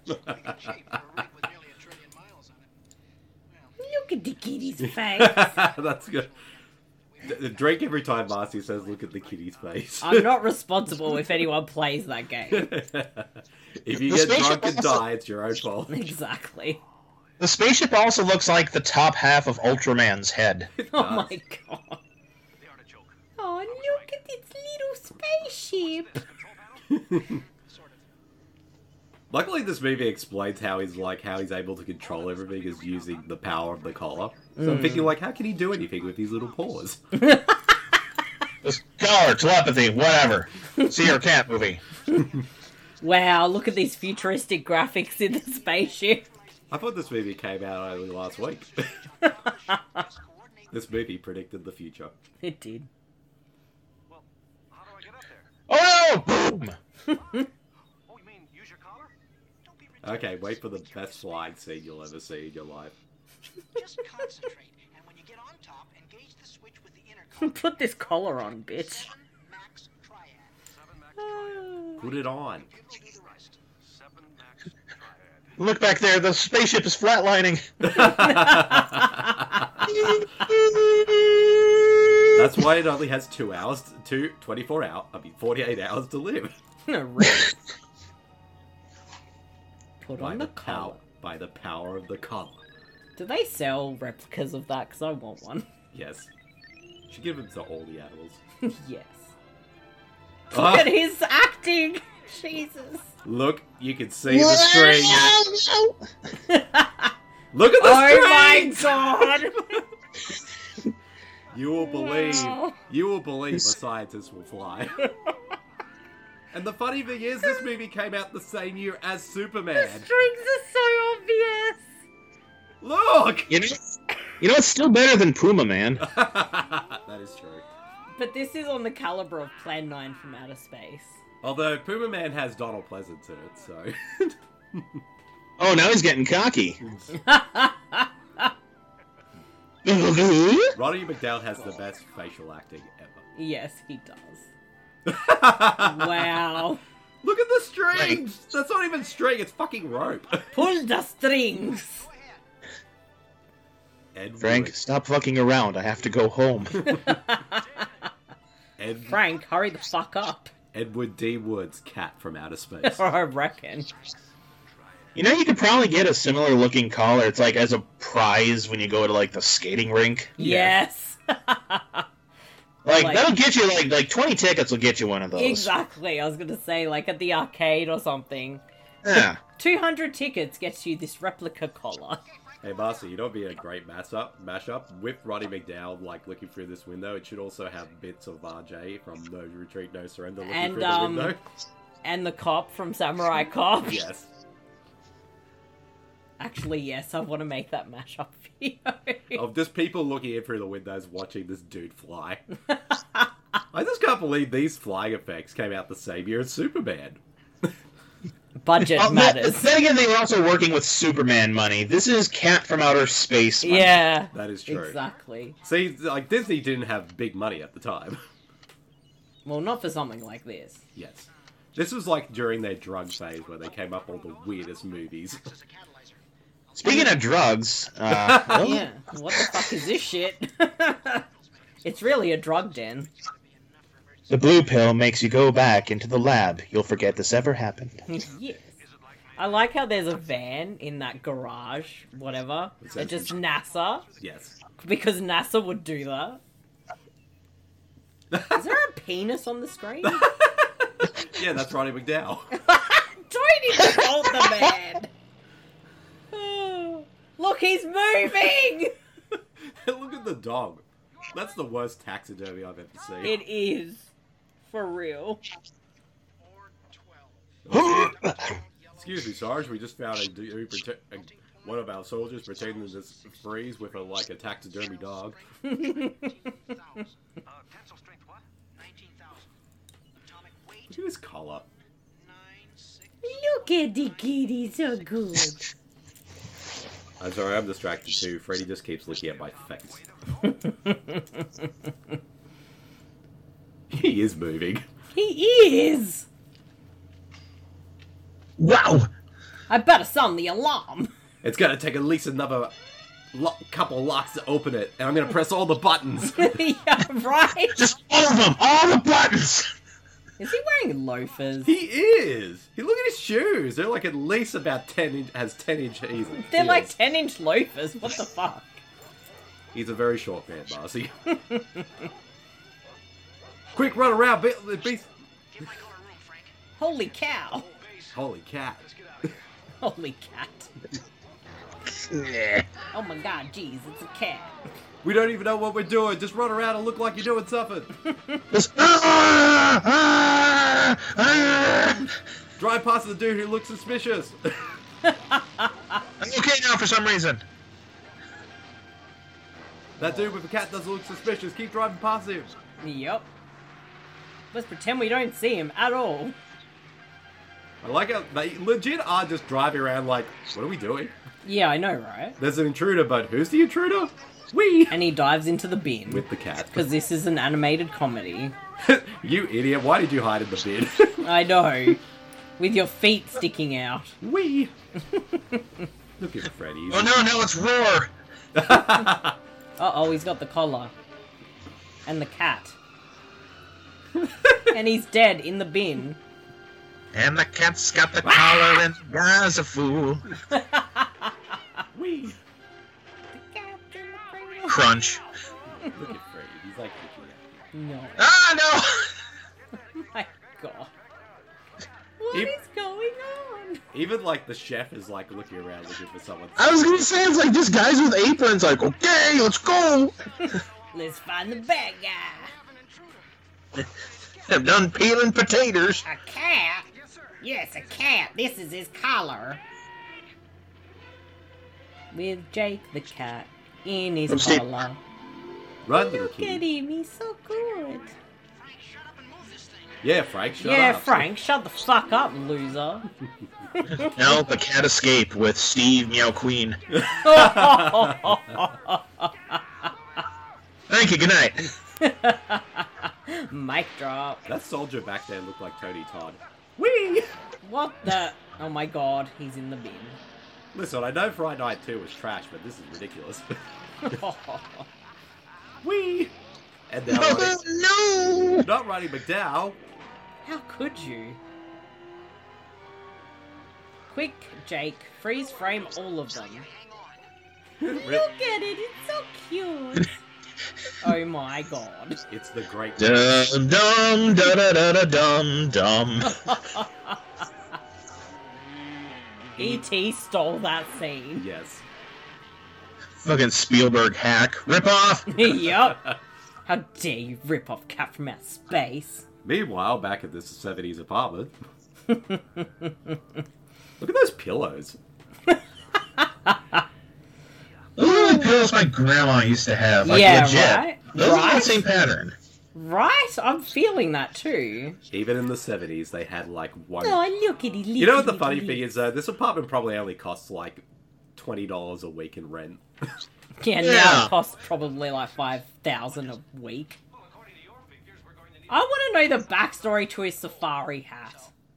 Look at the kitty's face. That's good. Drink every time Marcy says, look at the kitty's face. I'm not responsible if anyone plays that game. If you get drunk and die, it's your own fault. Exactly. The spaceship also looks like the top half of Ultraman's head. Oh my god. Oh, look at its little spaceship. Luckily, this movie explains how he's able to control everything is using the power of the collar. So I'm thinking, how can he do anything with his little paws? Just color, telepathy, whatever. See your cat movie. Wow, look at these futuristic graphics in the spaceship. I thought this movie came out only last week. This movie predicted the future. It did. Oh, boom! Okay, wait for the best flying scene you'll ever see in your life. Just concentrate, and when you get on top, engage the switch with the intercom. Put this collar on, bitch. Max Triad. Put it on. Look back there, the spaceship is flatlining. That's why it only has 48 hours to live. No, really. Put By on the the collar. by the power of the collar. Do they sell replicas of that? Because I want one. Yes. Should give them to all the animals. Yes. Ah, Look at his acting! Jesus. look, you can see the strings. Look at the Oh my strings! god! You will believe. Wow. You will believe a scientist will fly. And the funny thing is, this movie came out the same year as Superman. Strings are so obvious. Look! You know it's still better than Puma Man. That is true. But this is on the caliber of Plan 9 from Outer Space. Although Puma Man has Donald Pleasance in it, so... Oh, now he's getting cocky. Roddy McDowell has the best facial acting ever. Yes, he does. Wow. Look at the strings! That's not even string, it's fucking rope. Pull the strings! Ed Frank, Wood. stop fucking around. I have to go home. Frank, hurry the fuck up. Edward D. Wood's cat from outer space. I reckon. You know, you could probably get a similar looking collar. It's like as a prize when you go to like the skating rink. Yes. Like Like- that'll get you like 20 tickets will get you one of those. Exactly. I was going to say, like at the arcade or something. Yeah. 200 tickets gets you this replica collar. Hey, Marcy, you know what'd be a great mashup? With Roddy McDowell, looking through this window, it should also have bits of RJ from No Retreat, No Surrender looking And, through the window. And the cop from Samurai Cop. Yes. Actually, yes, I want to make that mashup video. Of just people looking in through the windows watching this dude fly. I just can't believe these flying effects came out the same year as Superman. Budget matters. Then again, they were also working with Superman money. This is Cat from Outer Space money. Yeah. That is true. Exactly. See, Disney didn't have big money at the time. Well, not for something like this. Yes. This was during their drug phase where they came up with all the weirdest movies. Speaking of drugs, Yeah. What the fuck is this shit? It's really a drug den. the blue pill makes you go back into the lab. You'll forget this ever happened. Yes. I like how there's a van in that garage, whatever. It's just NASA. Yes. Because NASA would do that. Is there a penis on the screen? Yeah, that's Roddy McDowell. Don't insult the man! Look, he's moving! Look at the dog. That's the worst taxidermy I've ever seen. It is. For real. Excuse me, Sarge, we just found One of our soldiers pretending to freeze with a taxidermy dog. Tensile strength what? 19,000. Atomic weight? Look at his collar. 9,6. Look at the kitty, so good. I'm sorry, I'm distracted too. Freddy just keeps looking at my face. He is moving. He is! Wow! I better sound the alarm. It's gonna take at least another couple locks to open it, and I'm gonna press all the buttons. Yeah, right? Just all of them! All the buttons! Is he wearing loafers? He is! Look at his shoes! They're like at least about 10-inch heels. They're like 10-inch loafers. What the fuck? He's a very short man, Marcy. Quick, run around, beast! Get my color room, Frank. Holy cow. Holy cat. Holy cat. Nah. Oh my god, jeez, it's a cat. We don't even know what we're doing. Just run around and look like you're doing something. Just, Drive past the dude who looks suspicious. I'm okay now for some reason. That dude with the cat doesn't look suspicious. Keep driving past him. Yep. Let's pretend we don't see him at all. I like how they legit are just driving around like, what are we doing? Yeah, I know, right? There's an intruder, but who's the intruder? We! And he dives into the bin. With the cat. Because this is an animated comedy. You idiot, why did you hide in the bin? I know. With your feet sticking out. We! Look at Freddy. Oh no, now it's Roar! Uh-oh, he's got the collar. And the cat. And he's dead in the bin. And the cat's got the collar and the guy's a fool. We! Crunch. Look at Freddy, he's like looking at you. No. Ah, no! Oh my god. What is going on? Even like the chef is like looking around looking for someone. I was gonna say, it's like just guys with aprons, like, okay, let's go! Let's find the bad guy. I'm done peeling potatoes. A cat? Yes, a cat. This is his collar. With Jake the cat in his collar. Run, little Look at kitty. him, he's so good. Yeah, Frank, shut Yeah, up. Frank, shut the fuck up, loser. Now the cat escaped with Steve Meow Queen. Thank you, good night. Mic drop. That soldier back there looked like Tony Todd. Whee! What the? Oh my god, he's in the bin. Listen, I know Friday Night 2 was trash, but this is ridiculous. Whee! And now No! not Roddy McDowell. How could you? Quick, Jake, freeze frame all of them. Look at it, it's so cute. Oh my god. It's the great. Dum dum da da da da dum dum. E.T. stole that scene. Yes. Fucking Spielberg hack. Rip off! Yup. How dare you rip off Cat from Outer Space? Meanwhile, back at this 70s apartment. Look at those pillows. Look at the pillows my grandma used to have. Like, Yeah, legit. right? Those are Right? the same pattern. Right? I'm feeling that too. Even in the 70s, they had like one. Oh, look at it. You know what the funny thing is, though? This apartment probably only costs like $20 a week in rent. Yeah, now Yeah. it costs probably like 5,000 a week. I want to know the backstory to his safari hat.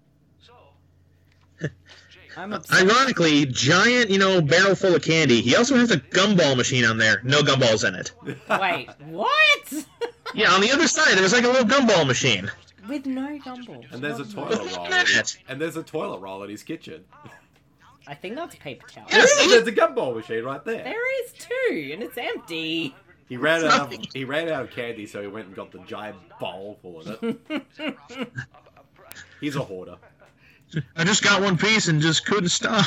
I'm obsessed. Ironically, giant, barrel full of candy. He also has a gumball machine on there. No gumballs in it. Wait, what? Yeah, on the other side, there's like a little gumball machine. With no gumballs. And there's a What? toilet roll. It. And there's a toilet roll in his kitchen. I think that's paper towel. Yeah. There's a gumball machine right there. There is too, and it's empty. He ran out of candy, so he went and got the giant bowl full of it. He's a hoarder. I just got one piece and just couldn't stop.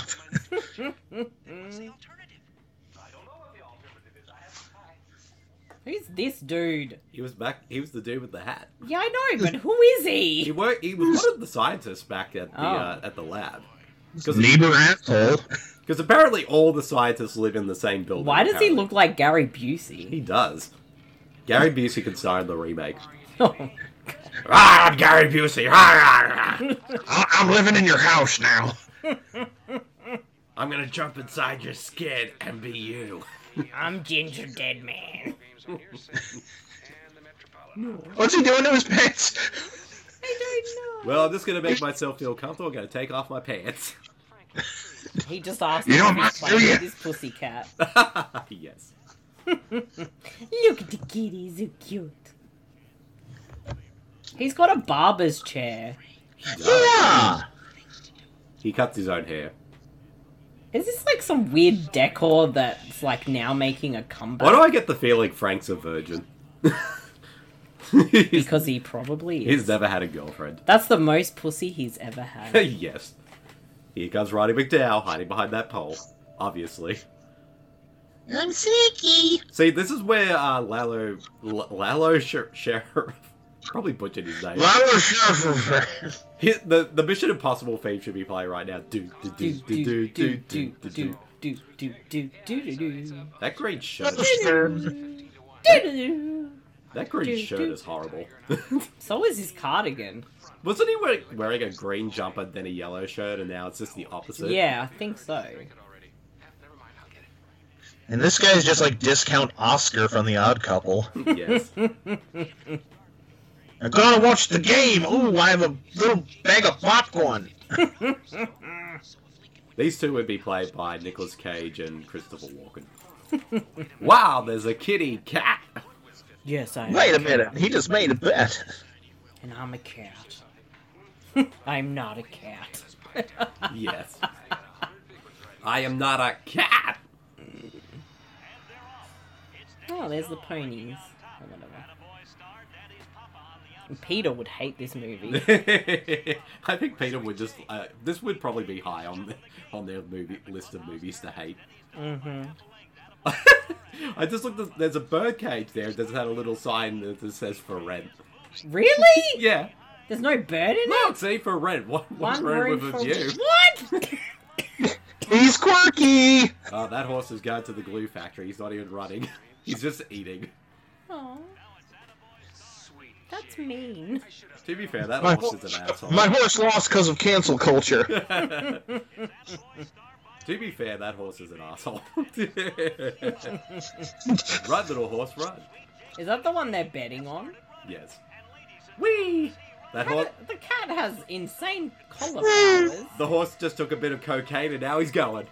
Who's this dude? He was the dude with the hat. Yeah, I know, but who is He he? was one of the scientists back at the lab. Because Neighbor asshole. Because apparently all the scientists live in the same building. Why does he apparently. look like Gary Busey? He does. Gary Busey could star in the remake. Oh, I'm Gary Busey. I'm living in your house now. I'm gonna jump inside your skin and be you. I'm Ginger Dead Man. What's he doing to his pants? I don't know. Well, I'm just gonna make myself feel comfortable. I'm gonna take off my pants. He just asked You me don't if he's mind, do playing ya? with his pussycat. Yes. Look at the kitty, he's so cute. He's got a barber's chair. Yeah. He cuts his own hair. Is this like some weird decor that's like now making a comeback? Why do I get the feeling Frank's a virgin? Because he probably is. He's never had a girlfriend. That's the most pussy he's ever had. Yes. Here comes Roddy McDowell hiding behind that pole. Obviously. I'm sneaky. See, this is where Lalo Sheriff probably butchered his name. Lalo Sheriff. The Mission Impossible theme should be playing right now. That green shirt. That green shirt is horrible. So is his cardigan. Wasn't he wearing a green jumper, then a yellow shirt, and now it's just the opposite? Yeah, I think so. And this guy's just like discount Oscar from The Odd Couple. Yes. I gotta watch the game. Ooh, I have a little bag of popcorn. These two would be played by Nicolas Cage and Christopher Walken. Wow, there's a kitty cat. Yes, I am. Wait a minute, he just made a bet. And I'm a cat. I'm not a cat. Yes. I am not a cat. Oh, there's the ponies. Or whatever. And Peter would hate this movie. I think Peter would just. This would probably be high on their movie list of movies to hate. Mm-hmm. I just looked at. There's a birdcage there. It doesn't have a little sign that says for rent. Really? Yeah. There's no bird in No, it? see, for rent. One room room with a for- view. What? He's quirky. Oh, that horse is going to the glue factory. He's not even running. He's just eating. Oh. That's mean. To be fair, that My horse is an asshole. My horse lost because of cancel culture. To be fair, that horse is an asshole. Run, little horse, run. Is that the one they're betting on? Yes. Whee! That horse. The cat has insane collar powers. The horse just took a bit of cocaine and now he's going.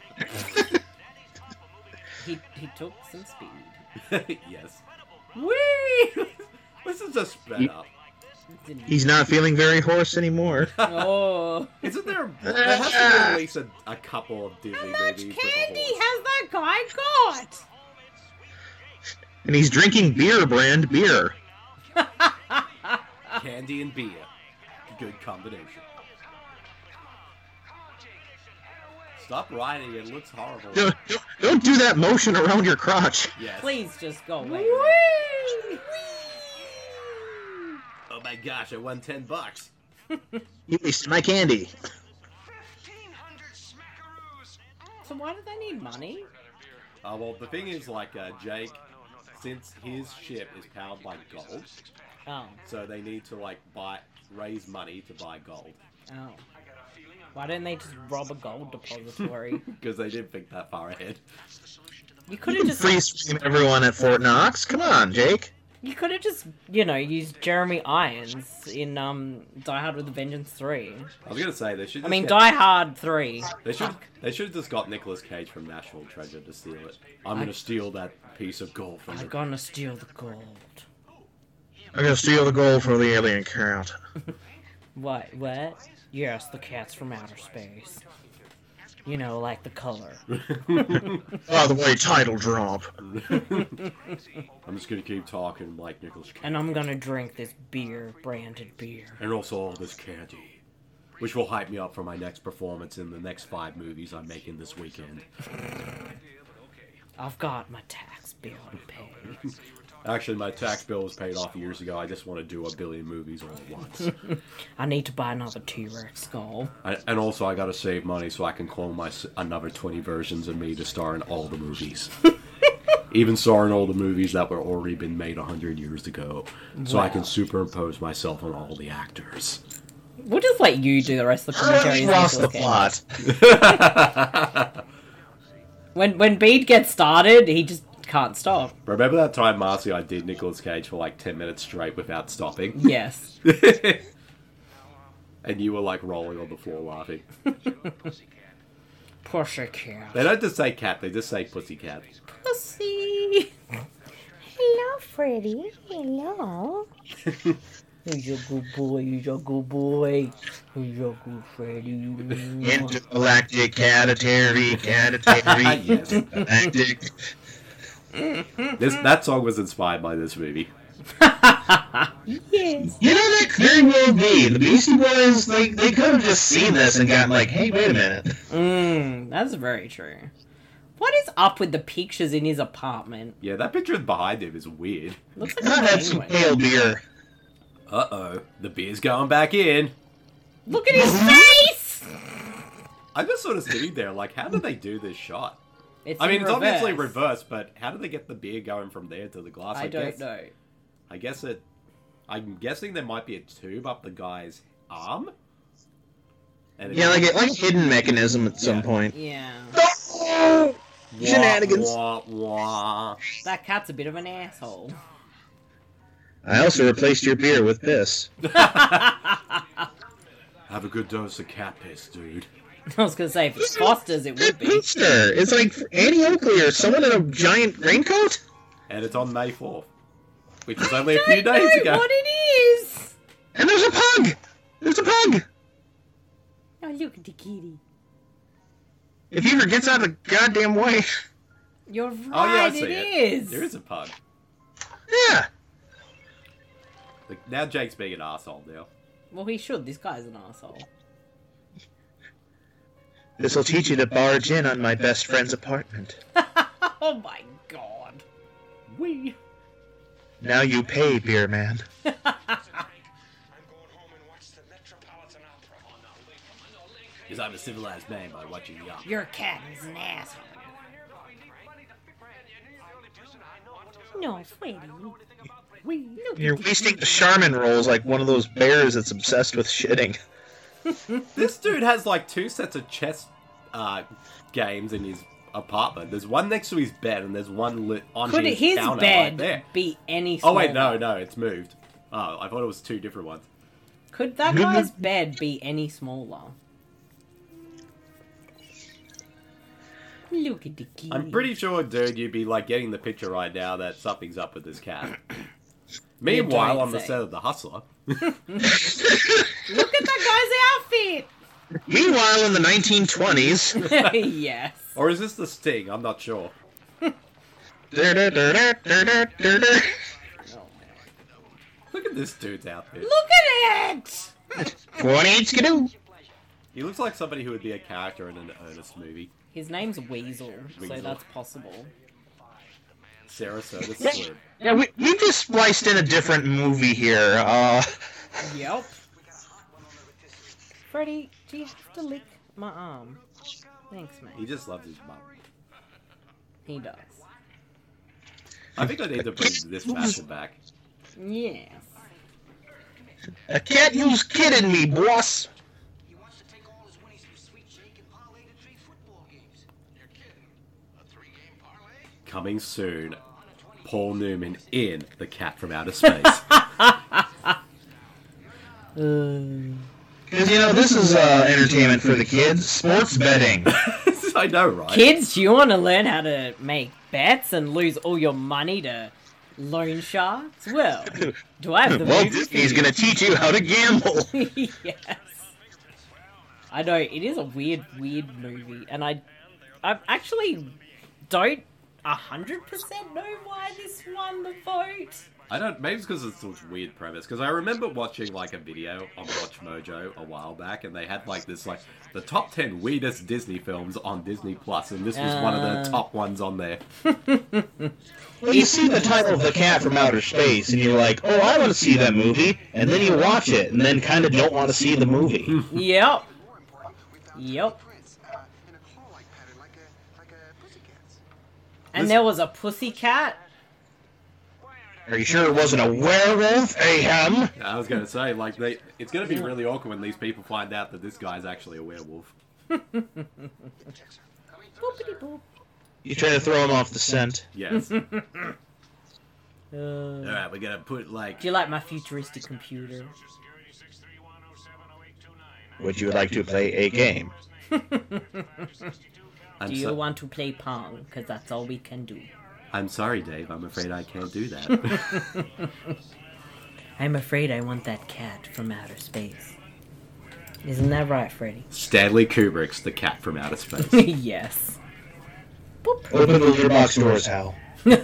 He took some speed. Yes. Whee! This is just sped up. He's not feeling very horse anymore. Oh. Isn't there? There has to be at least a couple of Disney movies with a Candy horse. has that guy got? And he's drinking beer brand beer. Candy and beer. Good combination. Stop riding, it looks horrible. Don't do that motion around your crotch. Yes. Please just go away. Oh my gosh, I won $10. You wasted my candy. So why do they need money? Well, the thing is, like, Jake, since his ship is powered by gold, Oh. so they need to, like, raise money to buy gold. Oh. Why don't they just rob a gold depository? Because they didn't think that far ahead. You could have just Freeze frame everyone at Fort Knox. Come on, Jake. You could have just, used Jeremy Irons in Die Hard with a Vengeance 3. I was gonna say they should. I mean, Die Hard 3. They should have just got Nicolas Cage from Nashville Treasure to steal it. I'm gonna steal that piece of gold from I'm the... gonna steal the gold. I'm gonna steal the gold from the alien cat. What? Yes, the cat's from outer space. You know, like the color. By the way, title drop. I'm just gonna keep talking like Nicolas Cage. And I'm gonna drink this beer, branded beer. And also all this candy. Which will hype me up for my next performance in the next 5 movies I'm making this weekend. I've got my tax bill to pay. Actually, my tax bill was paid off years ago. I just want to do 1 billion movies all at once. I need to buy another T-Rex skull. And also, I gotta save money so I can clone another 20 versions of me to star in all the movies. Even star in all the movies that were already been made 100 years ago. So I can superimpose myself on all the actors. We'll just let you do the rest of the commentary. Lost the plot. When Bede gets started, he just can't stop. Remember that time, Marcy, I did Nicolas Cage for like 10 minutes straight without stopping? Yes. And you were like rolling on the floor laughing. Pussycat. They don't just say cat, they just say pussycat. Pussy. Hello, Freddy. Hello. Who's your good boy? Who's your good boy? Who's your good Freddy? Intergalactic catatary. Yes. Galactic. That song was inspired by this movie. Yes. You know, that very well be. The Beastie Boys, like, they could have just seen this and gotten like, hey, wait a minute. That's very true. What is up with the pictures in his apartment? Yeah, that picture behind him is weird. Looks like God, a that's some penguin. pale beer. Uh-oh, the beer's going back in. Look at his face! I'm just sort of sitting there like, how did they do this shot? It's It's obviously reversed, but how did they get the beer going from there to the glass? I don't know. I'm guessing there might be a tube up the guy's arm. And Yeah, like a hidden mechanism at some point. Yeah. Oh! Shenanigans. Wah, wah. That cat's a bit of an asshole. I also replaced your beer with piss. Have a good dose of cat piss, dude. I was gonna say, if it's Foster's, it would be. Poster. It's like Annie Oakley or someone in a giant raincoat. And it's on May 4th, which was only a few days ago. What it is? And there's a pug. There's a pug. Oh, look at the kitty. If he ever gets out of the goddamn way. You're right, Oh yeah, I see it it. is. There is a pug. Yeah. Like, now Jake's being an arsehole now. Well, he should. This guy's an asshole. This'll teach you to barge in on my best friend's apartment. Oh my god. Wee. Now you pay, beer man. Because I'm a civilized man by watching the opera. Your cat is an asshole. No, Freddy. You're wasting the Charmin rolls like one of those bears that's obsessed with shitting. This dude has like 2 sets of chess games in his apartment. There's one next to his bed and there's one lit on Could his his counter bed right there. be any Oh smaller? wait, no, it's moved. Oh, I thought it was 2 different ones. Could that guy's bed be any smaller? Look at the kitty. I'm pretty sure, dude, you'd be like getting the picture right now that something's up with this cat. Meanwhile, on the set of The Hustler. Look at that guy's outfit! Meanwhile, in the 1920s... Yes. Or is this The Sting? I'm not sure. Look at this dude's outfit. Look at it! 28 skidoo. He looks like somebody who would be a character in an Ernest movie. His name's Weasel, so Weasel. that's possible. Sarasota Slim. Yeah, we just spliced in a different movie here. Yep. Freddy, do you have to lick my arm? Thanks, He mate. just loves his mum. He does. I think I need to bring this fashion back. Yes. A cat who's kidding me, boss. He wants to take all his winnings from Sweet Shake and parlay to 3 football games. You're kidding. A 3-game parlay? Coming soon, Paul Newman in The Cat from Outer Space. Because, you know, this is entertainment for the kids. Sports betting. I know, right? Kids, do you want to learn how to make bets and lose all your money to loan sharks? Well, do I have the Walt movie for Disney's you? going to teach you how to gamble. Yes. I know, it is a weird movie, and I actually don't 100% know why this won the vote. I don't. Maybe it's because it's such a weird premise. Because I remember watching like a video on Watch Mojo a while back, and they had like this like the top 10 weirdest Disney films on Disney Plus, and this was one of the top ones on there. Well, you see the title of The Cat from Outer Space, and you're like, oh, I want to see that movie, and then you watch it, and then kind of don't want to see the movie. Yep. Yep. And there was a pussycat. Are you sure it wasn't a werewolf, Ahem? I was going to say, like, it's going to be really awkward when these people find out that this guy's actually a werewolf. Boopity boop. You trying to throw him off the scent? Yes. Alright, we're going to put, like... Do you like my futuristic computer? Would you like to play a game? Do you want to play Pong? Because that's all we can do. I'm sorry, Dave. I'm afraid I can't do that. I'm afraid I want that cat from outer space. Isn't that right, Freddy? Stanley Kubrick's The Cat from Outer Space. Yes. Boop. Open the litter box doors, Hal.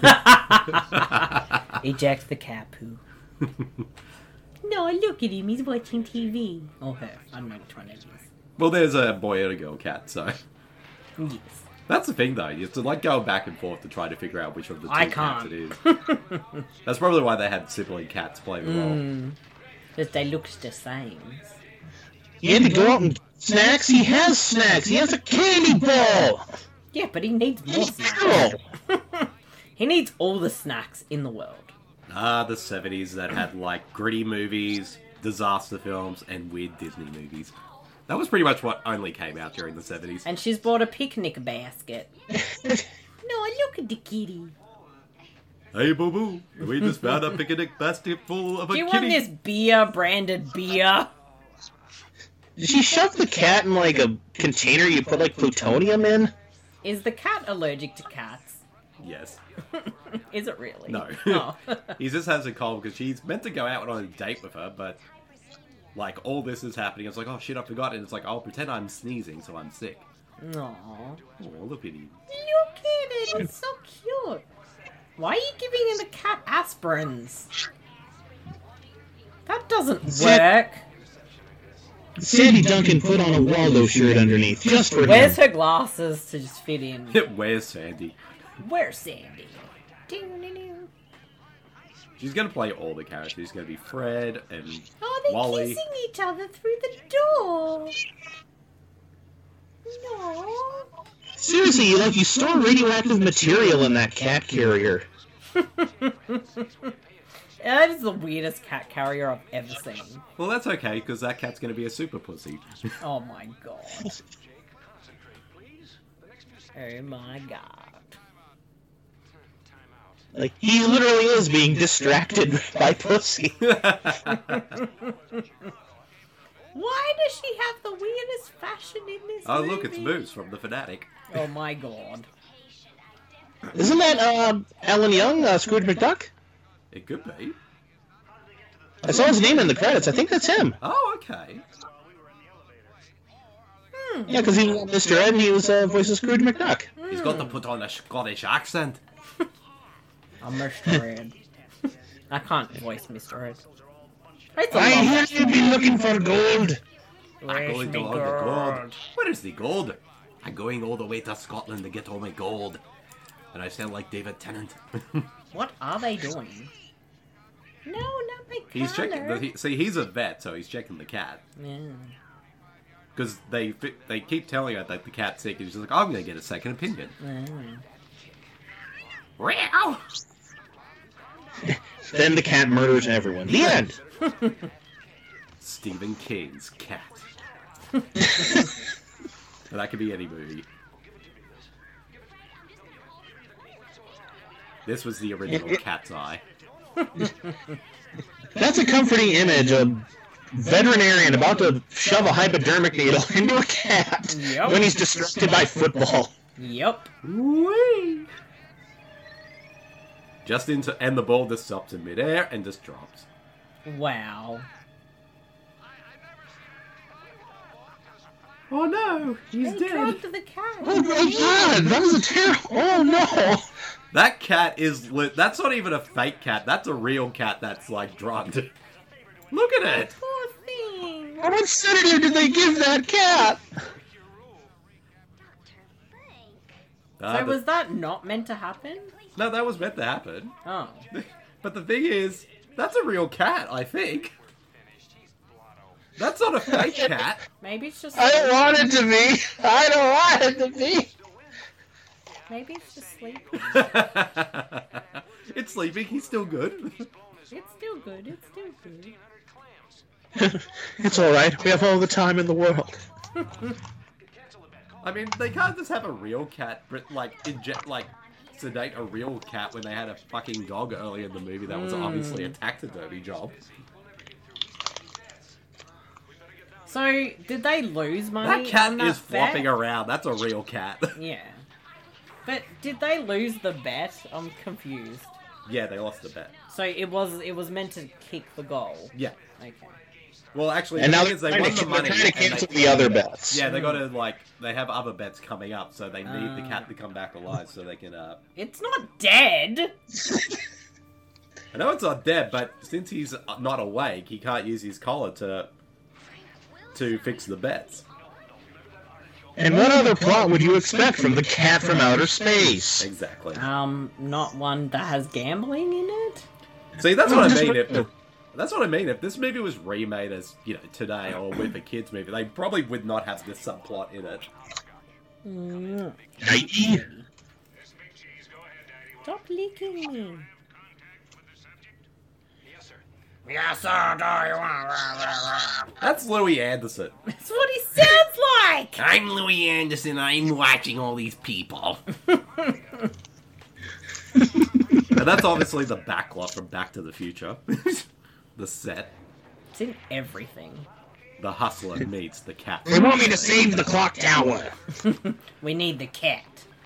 Eject the cat poo. No, look at him. He's watching TV. Oh, her. I don't know which one it is. Well, there's a boy and a girl cat, so... Yes. That's the thing, though. You have to like go back and forth to try to figure out which of the two I cats can't. it is. That's probably why they had sibling cats play the role. But they looked the same. He had to go out and get snacks. He has snacks. He has a candy ball. Yeah, but he needs more He's snacks. feral. He needs all the snacks in the world. The 70s that had like gritty movies, disaster films, and weird Disney movies. That was pretty much what only came out during the 70s. And she's bought a picnic basket. No, look at the kitty. Hey, boo boo, we just found a picnic basket full of a Do you kitty. want this beer, branded beer? Did she shove the cat in like a container you put like plutonium in? Is the cat allergic to cats? Yes. Is it really? No. Oh. He just has a cold because she's meant to go out on a date with her, but like all this is happening. It's like, oh shit, I forgot. And it's like, I'll pretend I'm sneezing, so I'm sick. Aww. Oh, look at him. Look at it. It's so cute. Why are you giving the cat aspirins? That doesn't Sit- work. Sandy Duncan put on a Waldo shirt underneath, just for Where's him. her glasses to just fit in? Where's Sandy? Where's Sandy? She's gonna play all the characters. She's gonna be Fred and Oh, they're Wally. kissing each other through the door. No. Seriously, you store radioactive material in that cat carrier. That is the weirdest cat carrier I've ever seen. Well, that's okay because that cat's gonna be a super pussy. Oh my god. Oh my god. Like, he literally is being distracted by pussy. Why does she have the weirdest fashion in this Oh, movie? look, it's Moose from The Fanatic. Oh my god. Isn't that, Alan Young, Scrooge McDuck? It could be. I saw his name in the credits. I think that's him. Oh, okay. Yeah, because he was Mr. Ed and he was voice of Scrooge McDuck. He's got to put on a Scottish accent. I'm Mr. Ed. I can't voice Mr. Ed. It's a I long- hear you be looking for gold. I'm Where's going to me all the gold. gold? Where is the gold? I'm going all the way to Scotland to get all my gold. And I sound like David Tennant. What are they doing? No, not my collar. He's checking. See, he's a vet, so he's checking the cat. Yeah. Because they keep telling her that the cat's sick, and she's like, I'm going to get a second opinion. Meow. Then the cat murders everyone. The end. Stephen King's cat. That could be any movie. This was the original Cat's Eye. That's a comforting image. A veterinarian about to shove a hypodermic needle into a cat Yep. when he's distracted by football. Yep. Whee! Just into, and the ball just stops in midair and just drops. Wow. Oh no, he's They dead. dropped the cat. Oh my god, that was a terrible. Oh no! That cat is that's not even a fake cat. That's a real cat that's like drugged. Look at it. Poor thing. What sedative did they give that cat? So was that not meant to happen? No, that was meant to happen. Oh. But the thing is, that's a real cat, I think. That's not a fake cat. Maybe it's just... I don't want it to be. I don't want it to be. Maybe it's just sleeping. It's sleeping, he's still good. It's still good, it's still good. It's alright, we have all the time in the world. I mean, they can't just have a real cat, but like sedate a real cat when they had a fucking dog earlier in the movie that was obviously a taxidermy job. So, did they lose money? That cat on that is flopping bet? around. That's a real cat. Yeah. But did they lose the bet? I'm confused. Yeah, they lost the bet. So it was meant to kick the goal. Yeah. Okay. Well, actually, And the now thing is they won the money. they're trying to and cancel they- the other bets. Yeah, they got to they have other bets coming up, so they need the cat to come back alive so they can. It's not dead. I know it's not dead, but since he's not awake, he can't use his collar to fix the bets. And what other plot would you expect from the cat from outer space? Exactly. Not one that has gambling in it. See, that's what I mean. That's what I mean. If this movie was remade as, today or with a kids movie, they probably would not have this subplot in it. Stop licking me. Yes, sir. Do you want? That's Louis Anderson. That's what he sounds like! I'm Louis Anderson. I'm watching all these people. And that's obviously the backlot from Back to the Future. The set. It's in everything. The hustler meets the cat. They want me to save the clock tower. We need the cat.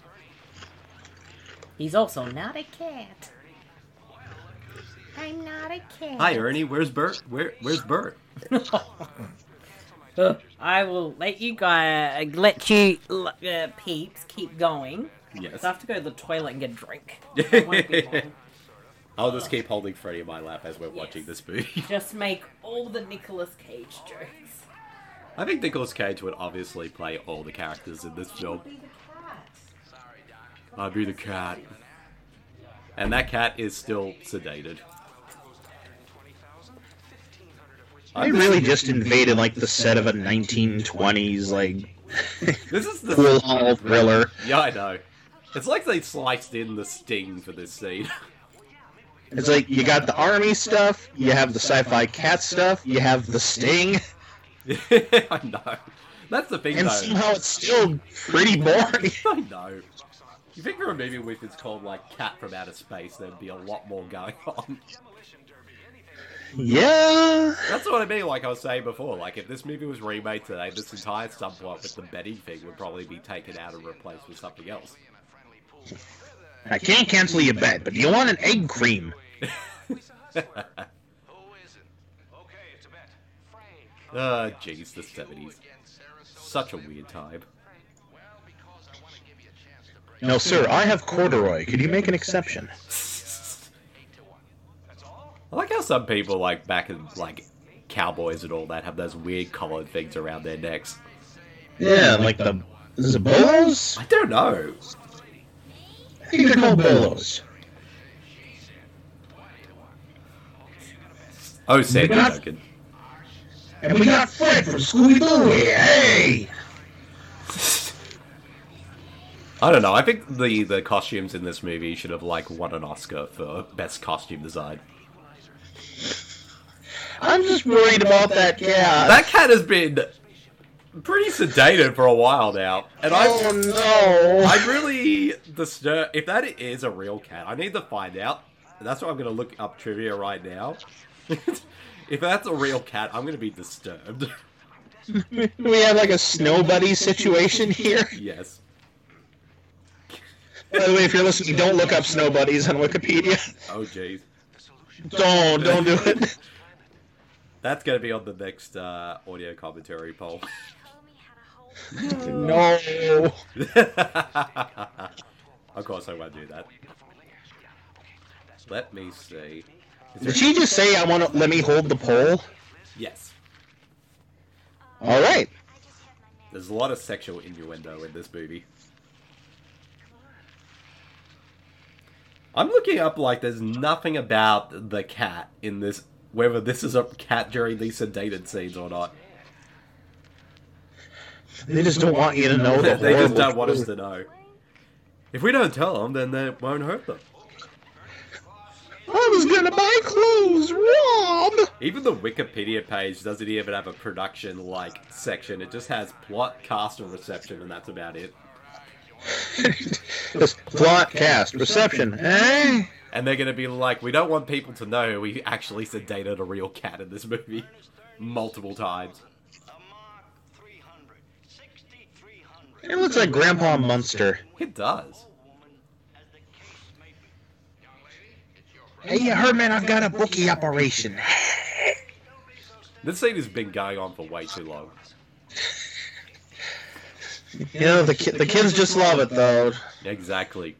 He's also not a cat. I'm not a cat. Hi, Ernie. Where's Bert? Where's Bert? I will let you guys, let you peeps keep going. Yes. I have to go to the toilet and get a drink. It won't be long. I'll just keep holding Freddy in my lap as we're watching this movie. Just make all the Nicolas Cage jokes. I think Nicolas Cage would obviously play all the characters in this film. I'll be the cat. And that cat is still sedated. They really just invaded the set of a 1920s This is the Pool Hall thriller. Yeah, I know. It's like they sliced in the Sting for this scene. It's like you got the army stuff, you have the sci-fi cat stuff, you have the Sting, I know. That's the thing, and though. somehow it's still pretty boring. I know. You think for a movie with it's called Cat from Outer Space, there'd be a lot more going on. Yeah. That's what I mean, like I was saying before. If this movie was remade today, this entire subplot with the betting thing would probably be taken out and replaced with something else. I can't cancel your bet, but do you want an egg cream? Jeez, the 70s. Such a weird time. No, sir, I have corduroy. Could you make an exception? I like how some people, back in, cowboys and all that, have those weird collared things around their necks. Yeah, is it bolos? I don't know. I think they're called bolos. Oh, Sandy Duncan. And we got Fred from Scooby-Doo here, hey! I don't know, I think the costumes in this movie should have, won an Oscar for Best Costume Design. I'm just worried about that cat. That cat has been pretty sedated for a while now, and I'm really disturbed. If that is a real cat, I need to find out. And that's why I'm going to look up trivia right now. If that's a real cat, I'm going to be disturbed. We have a snow buddy situation here. Yes. By the way, if you're listening, don't look up snow buddies on Wikipedia. Oh, jeez. Don't do it. That's going to be on the next audio commentary poll. No. Of course I won't do that. Let me see. Did she just say, I want to let me hold the pole? Yes. All right. There's a lot of sexual innuendo in this movie. I'm looking up, like, there's nothing about the cat in this, whether this is a cat during these sedated scenes or not. They just don't want you to know the They just horrible don't want us truth. to know. If we don't tell them, then that won't hurt them. I was gonna buy clothes, Rob! Even the Wikipedia page doesn't even have a production, like, section. It just has plot, cast, and reception, and that's about it. Just plot, cast, reception, eh? And they're gonna be like, we don't want people to know we actually sedated a real cat in this movie. Multiple times. It looks like Grandpa Munster. It does. Hey, you heard, man, I've got a bookie operation. This scene has been going on for way too long. You know, the kids just love it, though. Exactly.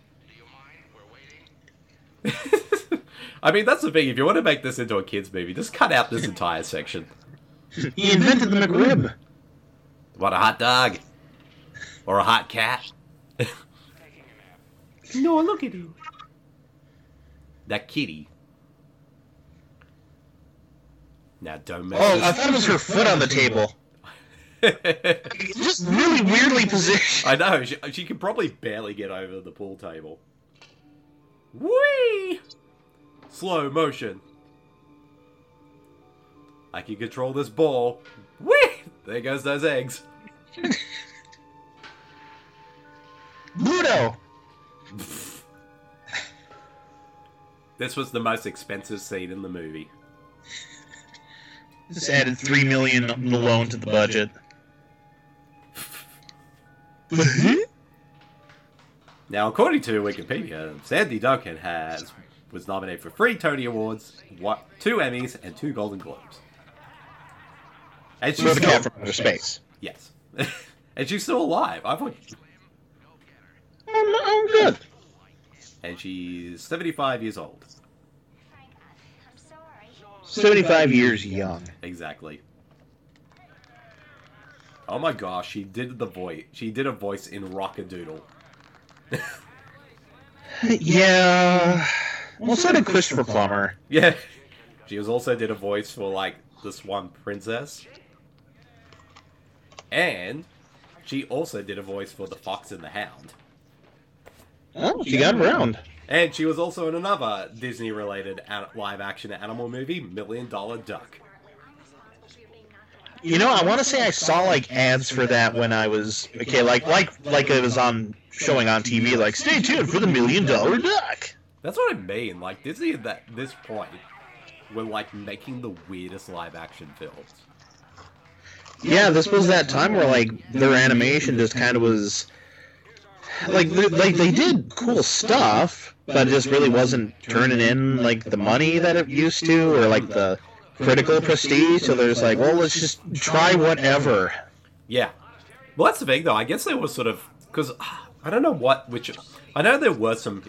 I mean, that's the thing. If you want to make this into a kids' movie, just cut out this entire section. He invented the McRib. What, a hot dog? Or a hot cat? No, look at him. That kitty. Now, don't mess Oh, this- I thought it was her foot on the table. It's just really weirdly positioned. I know, she could probably barely get over the pool table. Whee! Slow motion. I can control this ball. Whee! There goes those eggs. Pluto! This was the most expensive scene in the movie. Just added $3 million alone to the budget. Now, according to Wikipedia, Sandy Duncan was nominated for 3 Tony Awards, 2 Emmys, and 2 Golden Globes. And For the cat from outer space. Yes. And she's still alive. I thought... I'm good. And she's 75 years old. 75 years young. Exactly. Oh my gosh, she did the voice. She did a voice in Rockadoodle. Yeah. Well, so did Christopher Plummer. Yeah. She also did a voice for, like, the Swan Princess. And she also did a voice for The Fox and the Hound. Oh, she got around. And she was also in another Disney-related live-action animal movie, Million Dollar Duck. You know, I want to say I saw like ads for that when I was like it was showing on TV. Like, stay tuned for the $1 Million Duck. That's what I mean. Like, Disney at this point were like making the weirdest live-action films. Yeah, this was that time where like their animation just kind of was like they did cool stuff, but it just really wasn't turning in like the money that it used to, or like the critical prestige. So there's like, well, let's just try whatever. Yeah. Well, that's the thing, though. I guess there was sort of... Because I don't know I know there were some,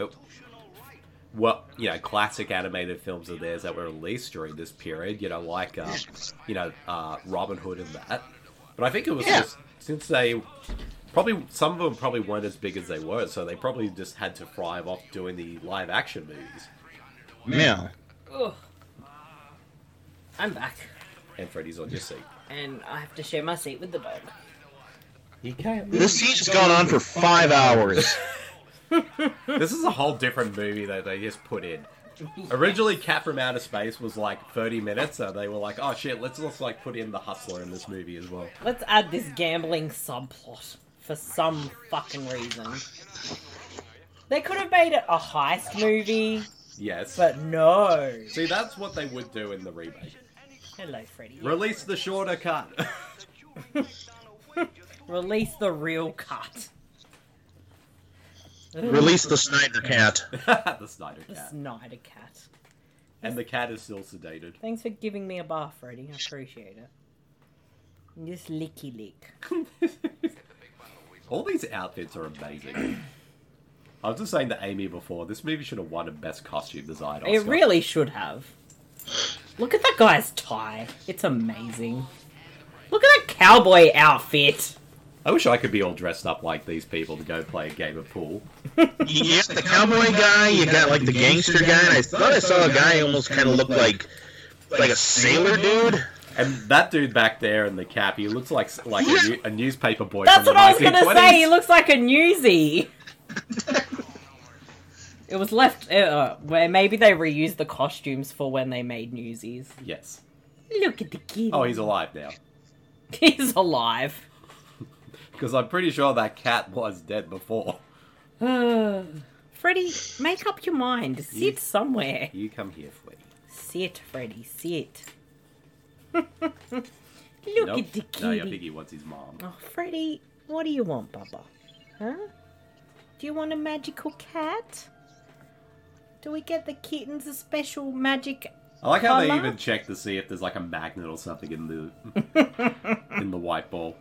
classic animated films of theirs that were released during this period, like, Robin Hood and that. But I think it was just... Since they... Probably, some of them probably weren't as big as they were, so they probably just had to thrive off doing the live-action movies. Yeah. Ugh. I'm back. And Freddy's on your seat. And I have to share my seat with the dog. You can't. This scene's gone on for 5 hours. This is a whole different movie that they just put in. Originally, Cat from Outer Space was like 30 minutes, so they were like, oh shit, let's like put in the Hustler in this movie as well. Let's add this gambling subplot for some fucking reason. They could have made it a heist movie. Yes. But no. See, that's what they would do in the remake. Hello, Freddy. Release the shorter cut. Release the real cut. Release the Snyder Cat. The Snyder The Cat. Snyder Cat. And the cat is still sedated. Thanks for giving me a bar, Freddy. I appreciate it. Just licky lick. All these outfits are amazing. I was just saying to Amy before, this movie should have won a Best Costume Design Oscar. It really should have. Look at that guy's tie. It's amazing. Look at that cowboy outfit. I wish I could be all dressed up like these people to go play a game of pool. You got the cowboy guy, you got like the gangster guy, and I thought I saw a guy who almost kind of looked like a sailor dude. And that dude back there in the cap, he looks like a newspaper boy That's from what the I was going 1920s. to say. He looks like a newsie. It was left where maybe they reused the costumes for when they made Newsies. Yes. Look at the kitty. Oh, he's alive now. He's alive. Because I'm pretty sure that cat was dead before. Freddy, make up your mind. Sit somewhere. You come here, Freddy. Sit, Freddy, sit. Look Nope. at the No, I kitty. think he wants his mom. Oh, Freddy, what do you want, Bubba? Huh? Do you want a magical cat? Do we get the kittens a special magic I like how they colour? even check to see if there's like a magnet or something in the in the white ball.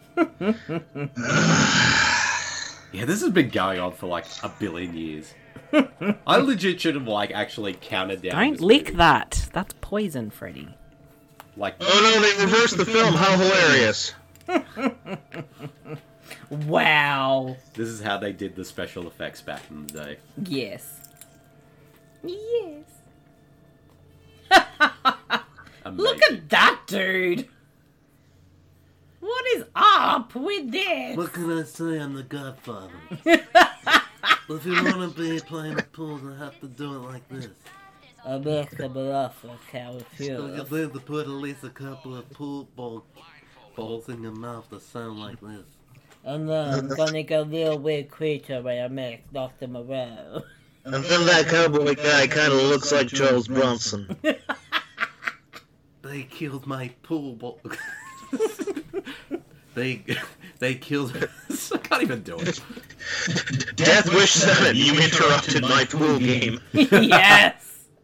Yeah, this has been going on for like a billion years. I legit should have like actually counted down. Don't this lick movie. that. That's poison, Freddy. Like, Oh no, they reversed the film. How hilarious! Wow. this is how they did the special effects back in the day. Yes. Yes. Amazing. Look at that dude. What is up with this? What can I say? I'm the Godfather. If you want to be playing the pool, you have to do it like this. I make them off like how it So you feels. need to put at least a couple of pool balls in your mouth to sound like this. And then I'm gonna go real weird creature where I knock them around. And then that cowboy guy kind of looks like Charles Bronson. They killed my pool ball. They killed. I can't even do it. Death Wish 7, you interrupted my pool game. Yes.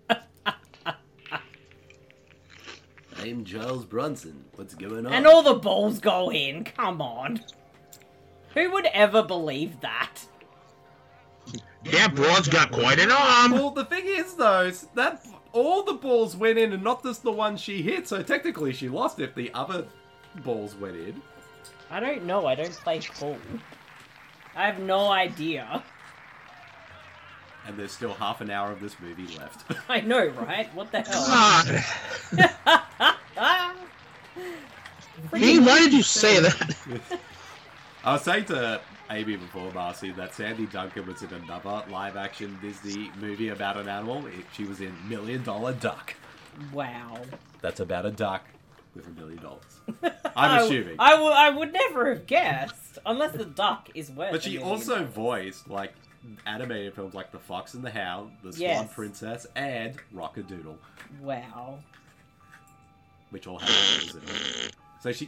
I'm Charles Bronson. What's going on? And all the balls go in. Come on. Who would ever believe that? Yeah, Braun's got quite an arm. Well, the thing is though, is that all the balls went in and not just the one she hit, so technically she lost if the other balls went in. I don't know. I don't play pool. I have no idea. And there's still half an hour of this movie left. I know, right? What the hell? God. Hey, why did you say that? I was saying to Amy before, Marcy, that Sandy Duncan was in another live-action Disney movie about an animal. She was in $1 Million Duck. Wow. That's about a duck with $1 million. I'm assuming. I would never have guessed. Unless the duck is worth But she $1 million. also voiced, like, animated films like The Fox and the Hound, The Swan Yes. Princess, and Rockadoodle, Wow. which all have animals in it. So she...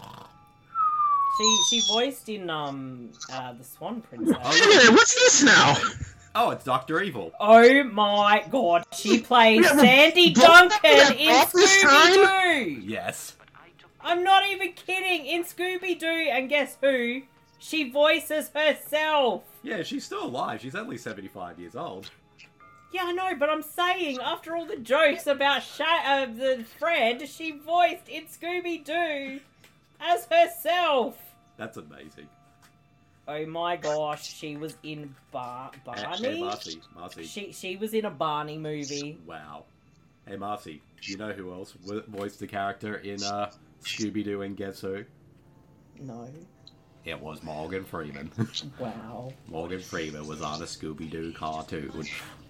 She voiced in the Swan Princess. Wait a minute, what's this now? Oh, it's Dr. Evil. Oh my god, she plays Sandy Duncan in Scooby-Doo! Yes. I'm not even kidding, in Scooby-Doo, and guess who? She voices herself! Yeah, she's still alive. She's only 75 years old. Yeah, I know, but I'm saying, after all the jokes about the Fred, she voiced in Scooby-Doo as herself! That's amazing. Oh my gosh, she was in Hey, Barney? Marcy. She was in a Barney movie. Wow. Hey, Marcy, do you know who else voiced the character in Scooby-Doo and Guess Who? No. It was Morgan Freeman. Wow. Morgan Freeman was on a Scooby-Doo cartoon.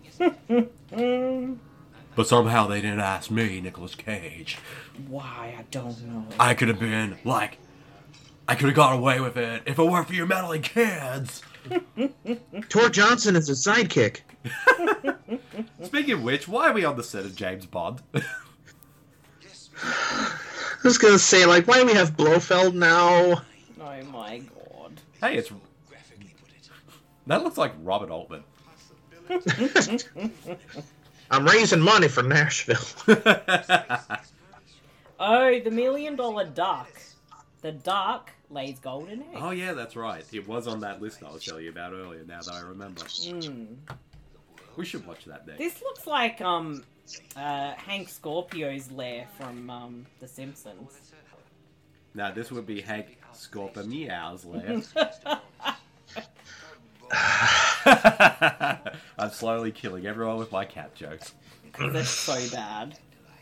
But somehow they didn't ask me, Nicolas Cage. Why? I don't know. I could have been, like... I could have got away with it if it weren't for your meddling kids. Tor Johnson is a sidekick. Speaking of which, why are we on the set of James Bond? I was gonna say, like, why do we have Blofeld now? Oh my god. Hey, it's... That looks like Robert Altman. I'm raising money for Nashville. Oh, the $1 Million Duck. The duck lays golden eggs. Oh yeah, that's right. It was on that list I was telling you about earlier. Now that I remember, we should watch that next. This looks like Hank Scorpio's lair from The Simpsons. Now this would be Hank Scorpio's lair. I'm slowly killing everyone with my cat jokes. Because it's so bad.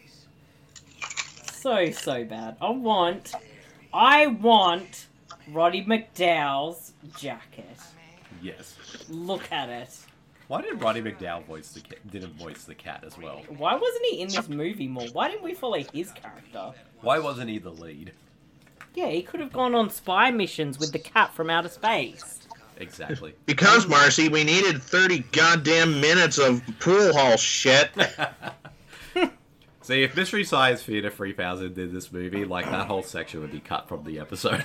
So bad. I want Roddy McDowell's jacket. Yes. Look at it. Why did Roddy McDowell didn't voice the cat as well? Why wasn't he in this movie more? Why didn't we follow his character? Why wasn't he the lead? Yeah, he could have gone on spy missions with the cat from outer space. Exactly. Because, Marcy, we needed 30 goddamn minutes of pool hall shit. See, if Mystery Science Theater 3000 did this movie, like, that whole section would be cut from the episode.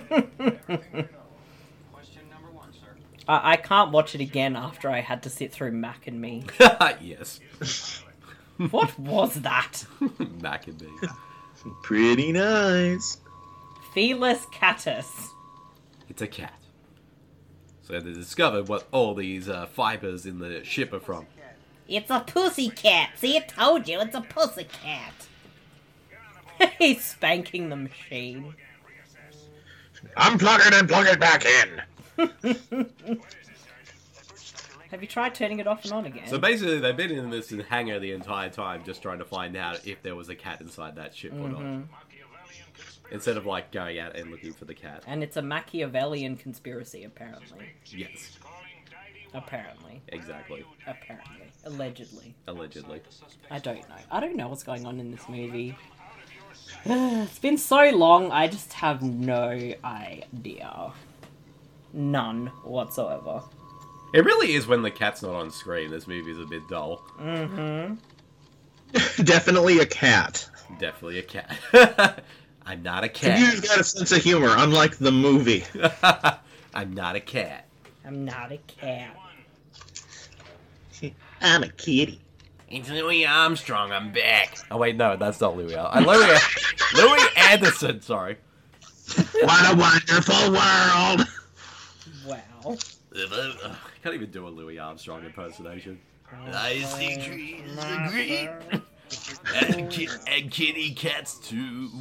I can't watch it again after I had to sit through Mac and Me. Yes. What was that? Mac and Me. Pretty nice. Felis catus. It's a cat. So they discovered what all these fibers in the ship are from. It's a pussycat. See, I told you, it's a pussycat. He's spanking the machine. Unplug it and plug it back in. Have you tried turning it off and on again? So basically, they've been in this hangar the entire time, just trying to find out if there was a cat inside that ship or not. Instead of, like, going out and looking for the cat. And it's a Machiavellian conspiracy, apparently. Yes. Apparently. Exactly. Apparently. Allegedly. Allegedly. I don't know. I don't know what's going on in this movie. It's been so long, I just have no idea. None whatsoever. It really is when the cat's not on screen. This movie's a bit dull. Definitely a cat. Definitely a cat. I'm not a cat. You've got a sense of humor, unlike the movie. I'm not a cat. I'm not a cat. I'm a kitty. It's Louis Armstrong, I'm back. Oh wait, no, that's not Louis Armstrong. Louis Anderson, sorry. What a wonderful world! Wow. I can't even do a Louis Armstrong impersonation. I see trees are green. And kitty cats too.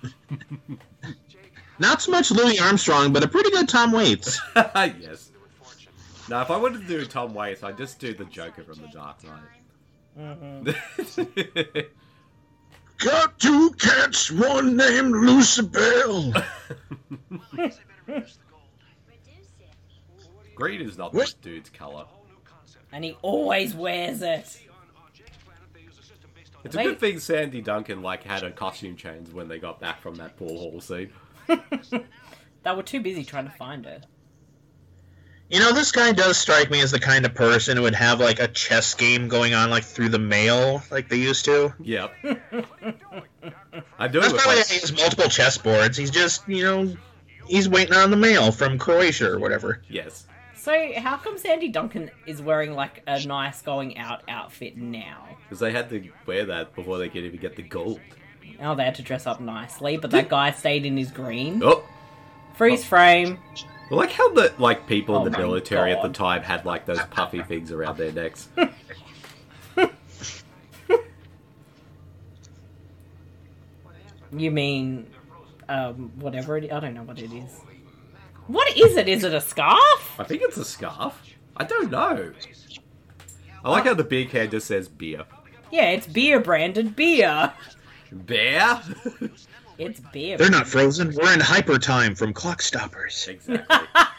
Not so much Louis Armstrong, but a pretty good Tom Waits. Yes. Now, if I wanted to do Tom Waits, I'd just do the Joker from The Dark Knight. Got two cats, one named Lucibel. Green is not this dude's colour. And he always wears it. It's a good thing Sandy Duncan had a costume change when they got back from that pool hall scene. They were too busy trying to find her. You know, this guy does strike me as the kind of person who would have, a chess game going on, through the mail, like they used to. Yep. I do. That's probably why he has multiple chessboards. He's just, he's waiting on the mail from Croatia or whatever. Yes. So, how come Sandy Duncan is wearing, a nice going-out outfit now? Because they had to wear that before they could even get the gold. Oh, they had to dress up nicely, but that guy stayed in his green. Oh! Freeze frame. I like how the people in the military at the time had those puffy things around their necks. You mean, whatever it is? I don't know what it is. What is it? Is it a scarf? I think it's a scarf. I don't know. I like how the big head just says beer. Yeah, it's beer branded beer. Bear? It's beer. They're not frozen. We're in hyper time from Clock Stoppers. Exactly.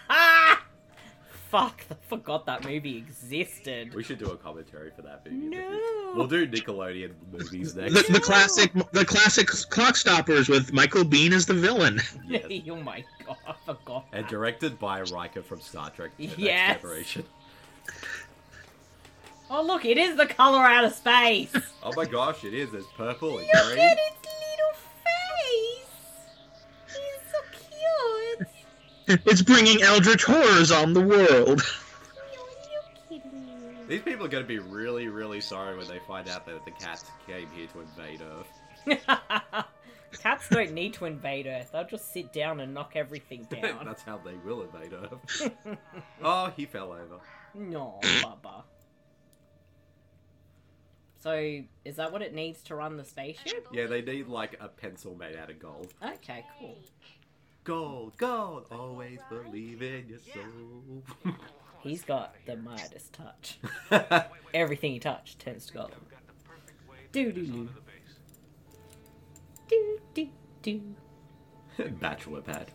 Fuck, I forgot that movie existed. We should do a commentary for that movie. No. We'll do Nickelodeon movies next. The classic Clock Stoppers with Michael Biehn as the villain. Yes. Oh my god, I forgot. And directed by Riker from Star Trek The Next Yes. Generation. Oh look, it is the color out of space. Oh my gosh, it is. There's purple and Look green. at its little face. He's so cute. It's bringing eldritch horrors on the world. These people are going to be really, really sorry when they find out that the cats came here to invade Earth. Cats don't need to invade Earth. They'll just sit down and knock everything down. That's how they will invade Earth. Oh, he fell over. No, Bubba. So, is that what it needs to run the spaceship? Yeah, they need like a pencil made out of gold. Okay, cool. Gold, gold, always believe in your soul. He's got the Midas touch. Everything he touched turns to gold. Do-do-do. Do-do-do. Bachelor pad.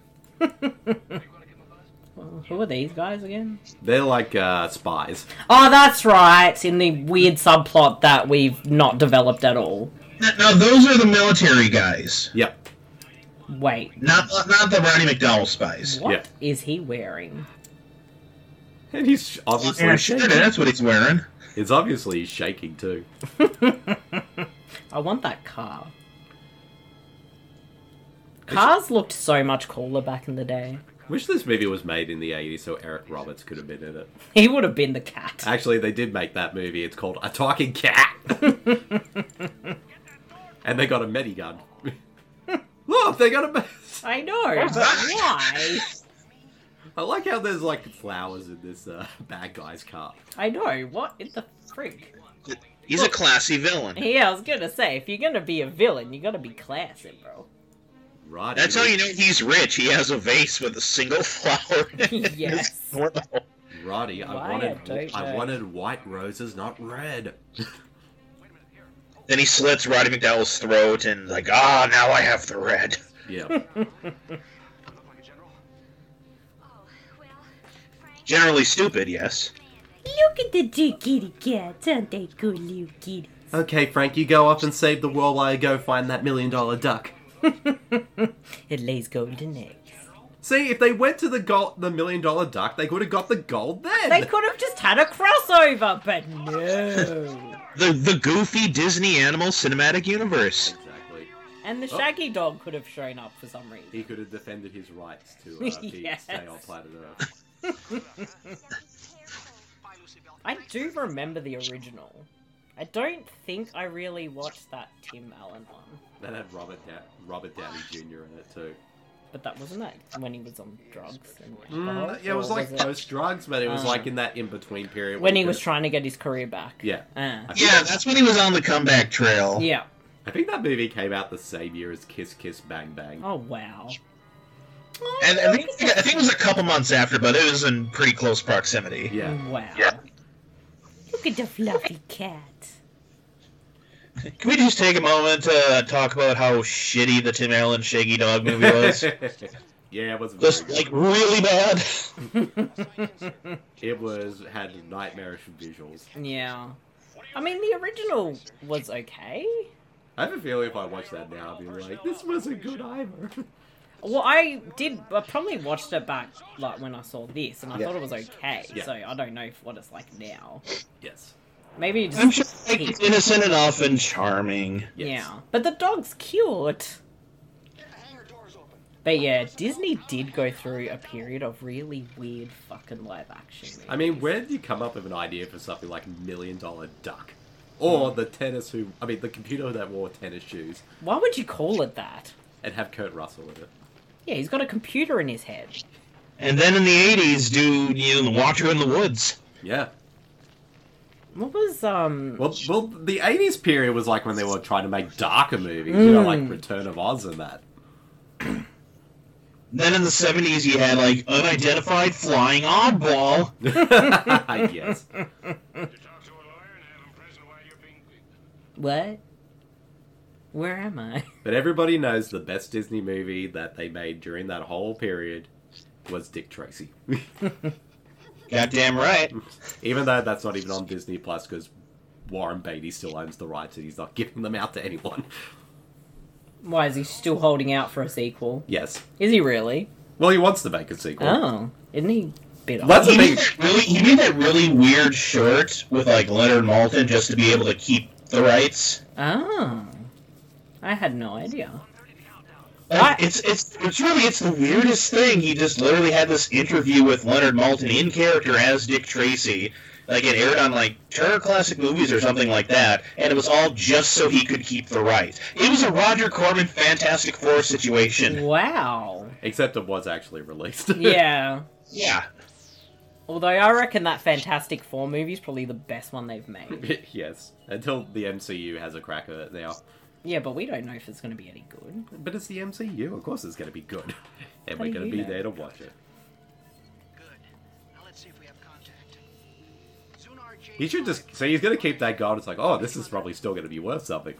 Well, who are these guys again? They're like spies. Oh, that's right. In the weird subplot that we've not developed at all. Now, those are the military guys. Yep. Wait. Not the Roddy McDowell spies. What is he wearing? And he's obviously Yeah, sure, shaking. that's what he's wearing. It's obviously shaking too. I want that car. Cars looked so much cooler back in the day. Wish this movie was made in the 80s so Eric Roberts could have been in it. He would have been the cat. Actually, they did make that movie. It's called A Talking Cat. And they got a medigun. Look, they got a... I know, but why? I like how there's like flowers in this bad guy's car. I know, what in the frig? He's a classy villain. Yeah, I was gonna say, if you're gonna be a villain, you gotta be classy, bro. Right. That's how you know he's rich. He has a vase with a single flower. Yes. Roddy, Why, I wanted white roses, not red. Then he slits Roddy McDowell's throat and like, now I have the red. Yeah. Generally stupid, yes. Look at the two kitty cats. Aren't they good little kitties? Okay, Frank, you go off and save the world while I go find that $1 million duck. It lays golden eggs. See, if they went to the $1 million duck, they could have got the gold then. They could have just had a crossover, but no. The goofy Disney Animal Cinematic Universe. Exactly. And the Shaggy dog could have shown up for some reason. He could have defended his rights to Yes. stay on planet Earth. I do remember the original. I don't think I really watched that Tim Allen one. That had Robert Downey Jr. in it too. But that wasn't that when he was on drugs and Yeah, it was like post drugs, but it was like in that in between period when he was trying to get his career back. Yeah. Yeah, that's when he was on the comeback trail. Yeah. I think that movie came out the same year as Kiss Kiss Bang Bang. Oh wow. And I think it was a couple months after, but it was in pretty close proximity. Yeah. Wow. Yeah. Look at the fluffy cat. Can we just take a moment to talk about how shitty the Tim Allen Shaggy Dog movie was? Yeah, it wasn't Just, very good. really bad. It had nightmarish visuals. Yeah. I mean, the original was okay. I have a feeling if I watch that now, I'll be like, this wasn't good either. Well, I probably watched it back like when I saw this, and I Yeah. thought it was okay. Yeah. So I don't know what it's like now. Yes. Maybe you just I'm sure it's innocent enough and charming. Yeah, but the dog's cute. But yeah, Disney did go through a period of really weird fucking live action movies. I mean, where did you come up with an idea for something like $1 Million Duck? Or the computer that wore tennis shoes Why would you call it that? and have Kurt Russell in it? Yeah, he's got a computer in his head. And then in the 80s, do The Watcher in the Woods. Yeah. What was Well, the 80s period was like when they were trying to make darker movies, you know, like Return of Oz and that. Then in the 70s, you had, like, Unidentified Flying Oddball. Yes. What? Where am I? But everybody knows the best Disney movie that they made during that whole period was Dick Tracy. Goddamn right. Even though that's not even on Disney Plus because Warren Beatty still owns the rights and he's not giving them out to anyone. Why is he still holding out for a sequel? Yes. Is he really? Well, he wants to make a sequel. Oh, isn't he? Bit off? That's a big... He made that really weird shirt with, like, Leonard Maltin just to be able to keep the rights. Oh, I had no idea. It's the weirdest thing. He just literally had this interview with Leonard Maltin in character as Dick Tracy, Like, it aired on, like, Turner Classic Movies or something like that, and it was all just so he could keep the rights. It was a Roger Corman Fantastic Four situation. Wow. Except it was actually released. Yeah. Yeah. Although I reckon that Fantastic Four movie is probably the best one they've made. Yes. Until the MCU has a crack at it now. Yeah, but we don't know if it's going to be any good. But it's the MCU. Of course it's going to be good. And How we're do going to you be know? there to watch it. Now let's see if we have contact. Sonar J. He should just... So he's going to keep that going. It's like, oh, this is probably still going to be worth something.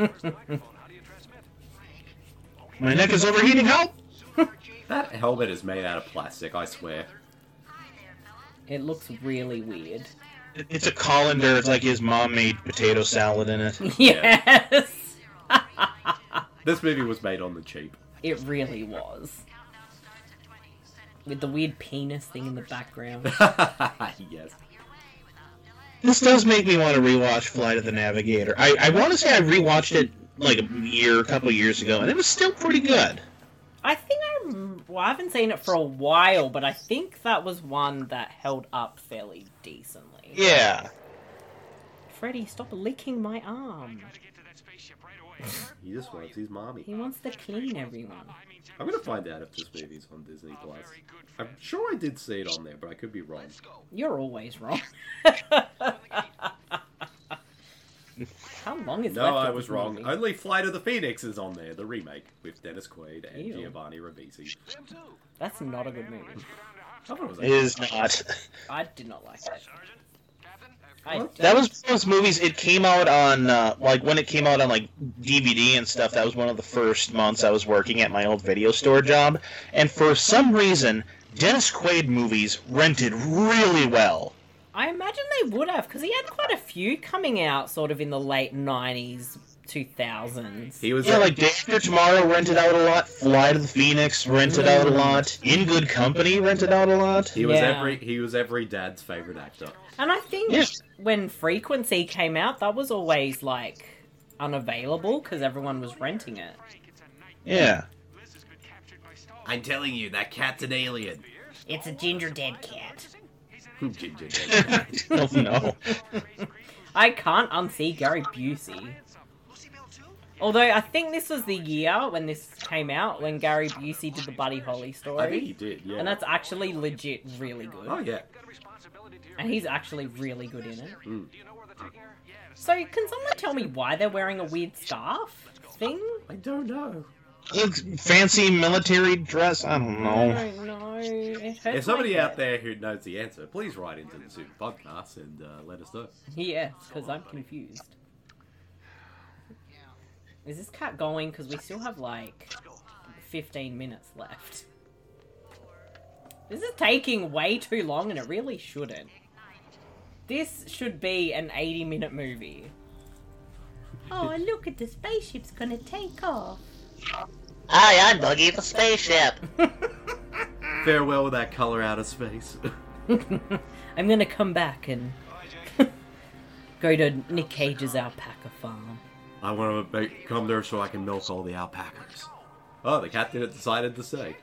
My neck is overheating, help! That helmet is made out of plastic, I swear. It looks really weird. It's a colander. It's like his mom made potato salad in it. Yes! This movie was made on the cheap. It really was. With the weird penis thing in the background. Yes. This does make me want to rewatch Flight of the Navigator. I want to say I rewatched it like a couple years ago, and it was still pretty good. I think I haven't seen it for a while, but I think that was one that held up fairly decently. Yeah. Freddy, stop licking my arm. He just wants his mommy. He wants to clean everyone. I'm going to find out if this movie's on Disney+. I'm sure I did see it on there, but I could be wrong. You're always wrong. How long is No, left I of was this wrong. movie? Only Flight of the Phoenix is on there, the remake, with Dennis Quaid and Ew. Giovanni Ribisi. That's not a good movie. I thought it was It is not. I did not like it. That was one of those movies, it came out on, like, when it came out on, like, DVD and stuff, that was one of the first months I was working at my old video store job, and for some reason, Dennis Quaid movies rented really well. I imagine they would have, because he had quite a few coming out sort of in the late 90s, 2000s. He was Yeah, like, Day After Tomorrow rented out a lot, Flight of the Phoenix rented out a lot, In Good Company rented out a lot. He was every dad's favorite actor. And I think when Frequency came out, that was always, like, unavailable, because everyone was renting it. Yeah. I'm telling you, that cat's an alien. It's a ginger dead cat. Ginger dead. Oh, no. I can't unsee Gary Busey. Although I think this was the year when this came out, when Gary Busey did the Buddy Holly story. I think he did, yeah. And that's actually legit really good. Oh, yeah. And he's actually really good in it. Mm. So, can someone tell me why they're wearing a weird scarf thing? I don't know. Fancy military dress? I don't I know. don't know. It hurts If somebody my out head. there who knows the answer, please write into the Super Podcast and let us know. Yes, because I'm confused. Is this cat going? Because we still have, like, 15 minutes left. This is taking way too long, and it really shouldn't. This should be an 80-minute movie. Oh, look at the spaceship's gonna take off. Hi, I'm Buggy the spaceship. Farewell, that color out of space. I'm gonna come back and go to Nick Cage's alpaca farm. I want to come there so I can milk all the alpacas. Oh, the cat decided to stay.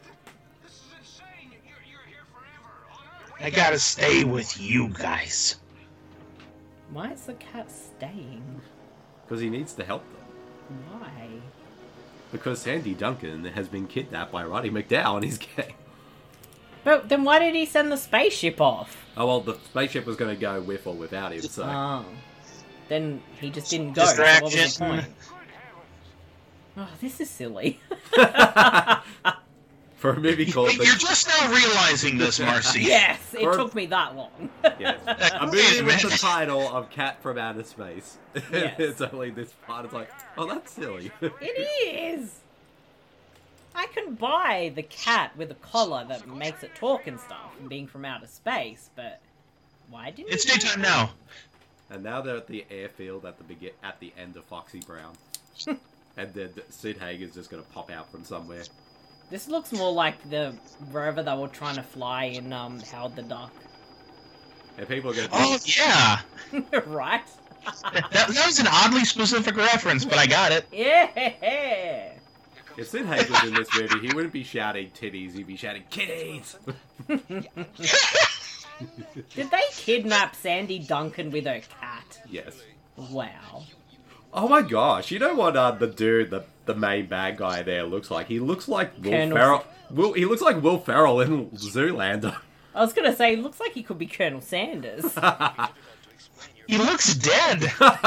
I gotta stay with you guys. Why is the cat staying? Because he needs to help them. Why? Because Sandy Duncan has been kidnapped by Roddy McDowell and he's gay. But then why did he send the spaceship off? Oh, well, the spaceship was going to go with or without him, so... Oh. Then he just didn't go. So what was the point? Oh, this is silly. For a movie called... You're just now realizing this, Marcy. Yes, it took me that long. Yes. A movie with the title of Cat from Outer Space. Yes. It's only this part. It's like, oh, that's silly. It is! I can buy the cat with a collar that makes it talk and stuff, and being from outer space, but why didn't It's you do daytime that? now. And now they're at the airfield at the end of Foxy Brown. And then Sid Haig is just going to pop out from somewhere. This looks more like the wherever they were trying to fly in Howard the Duck. And people are going to... Oh, yeah. Right? That was an oddly specific reference, but I got it. Yeah! If Sid Haig was in this movie, he wouldn't be shouting titties, he'd be shouting kitties! Did they kidnap Sandy Duncan with her cat? Yes. Wow. Oh my gosh! You know what? The dude, the main bad guy there, looks like. He looks like Will Colonel Ferrell. He looks like Will Ferrell in Zoolander. I was gonna say, looks like he could be Colonel Sanders. He looks dead.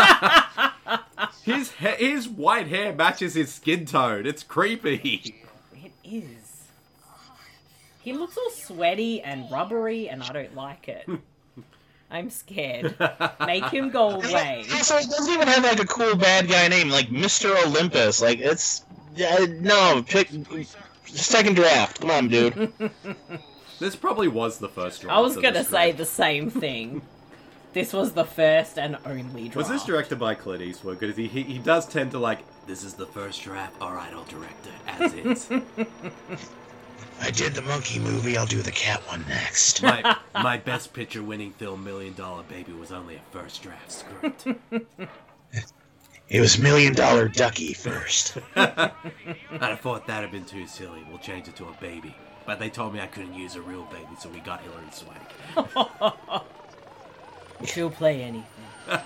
His white hair matches his skin tone. It's creepy. It is. He looks all sweaty and rubbery, and I don't like it. I'm scared. Make him go away. Also, it doesn't even have like a cool bad guy name, like Mr. Olympus. Like it's no, pick second draft. Come on, dude. This probably was the first draft. I was gonna say the same thing. This was the first and only draft. Was this directed by Clint Eastwood? Because he does tend to like, this is the first draft, alright, I'll direct it as is. I did the monkey movie, I'll do the cat one next. My best picture winning film, $1 Million Baby, was only a first draft script. It was $1 Million Ducky first. I'd have thought that'd have been too silly. We'll change it to a baby. But they told me I couldn't use a real baby, so we got Hilary Swank. She'll play anything.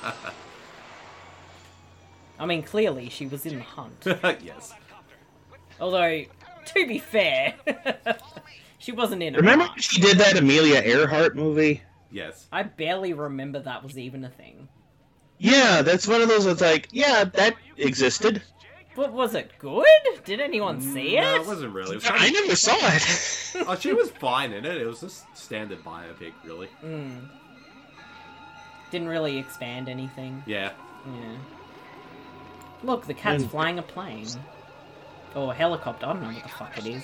I mean, clearly she was in The Hunt. Yes. Although, to be fair, she wasn't in it. Remember when she did that Amelia Earhart movie? Yes. I barely remember that was even a thing. Yeah, that's one of those that's like, yeah, that existed. But was it good? Did anyone see it? No, it wasn't really. It was I never saw it. Oh, she was fine in it. It was just standard biopic, really. Didn't really expand anything. Yeah. Yeah. Look, the cat's flying a plane. Or a helicopter, I don't know what the fuck it is.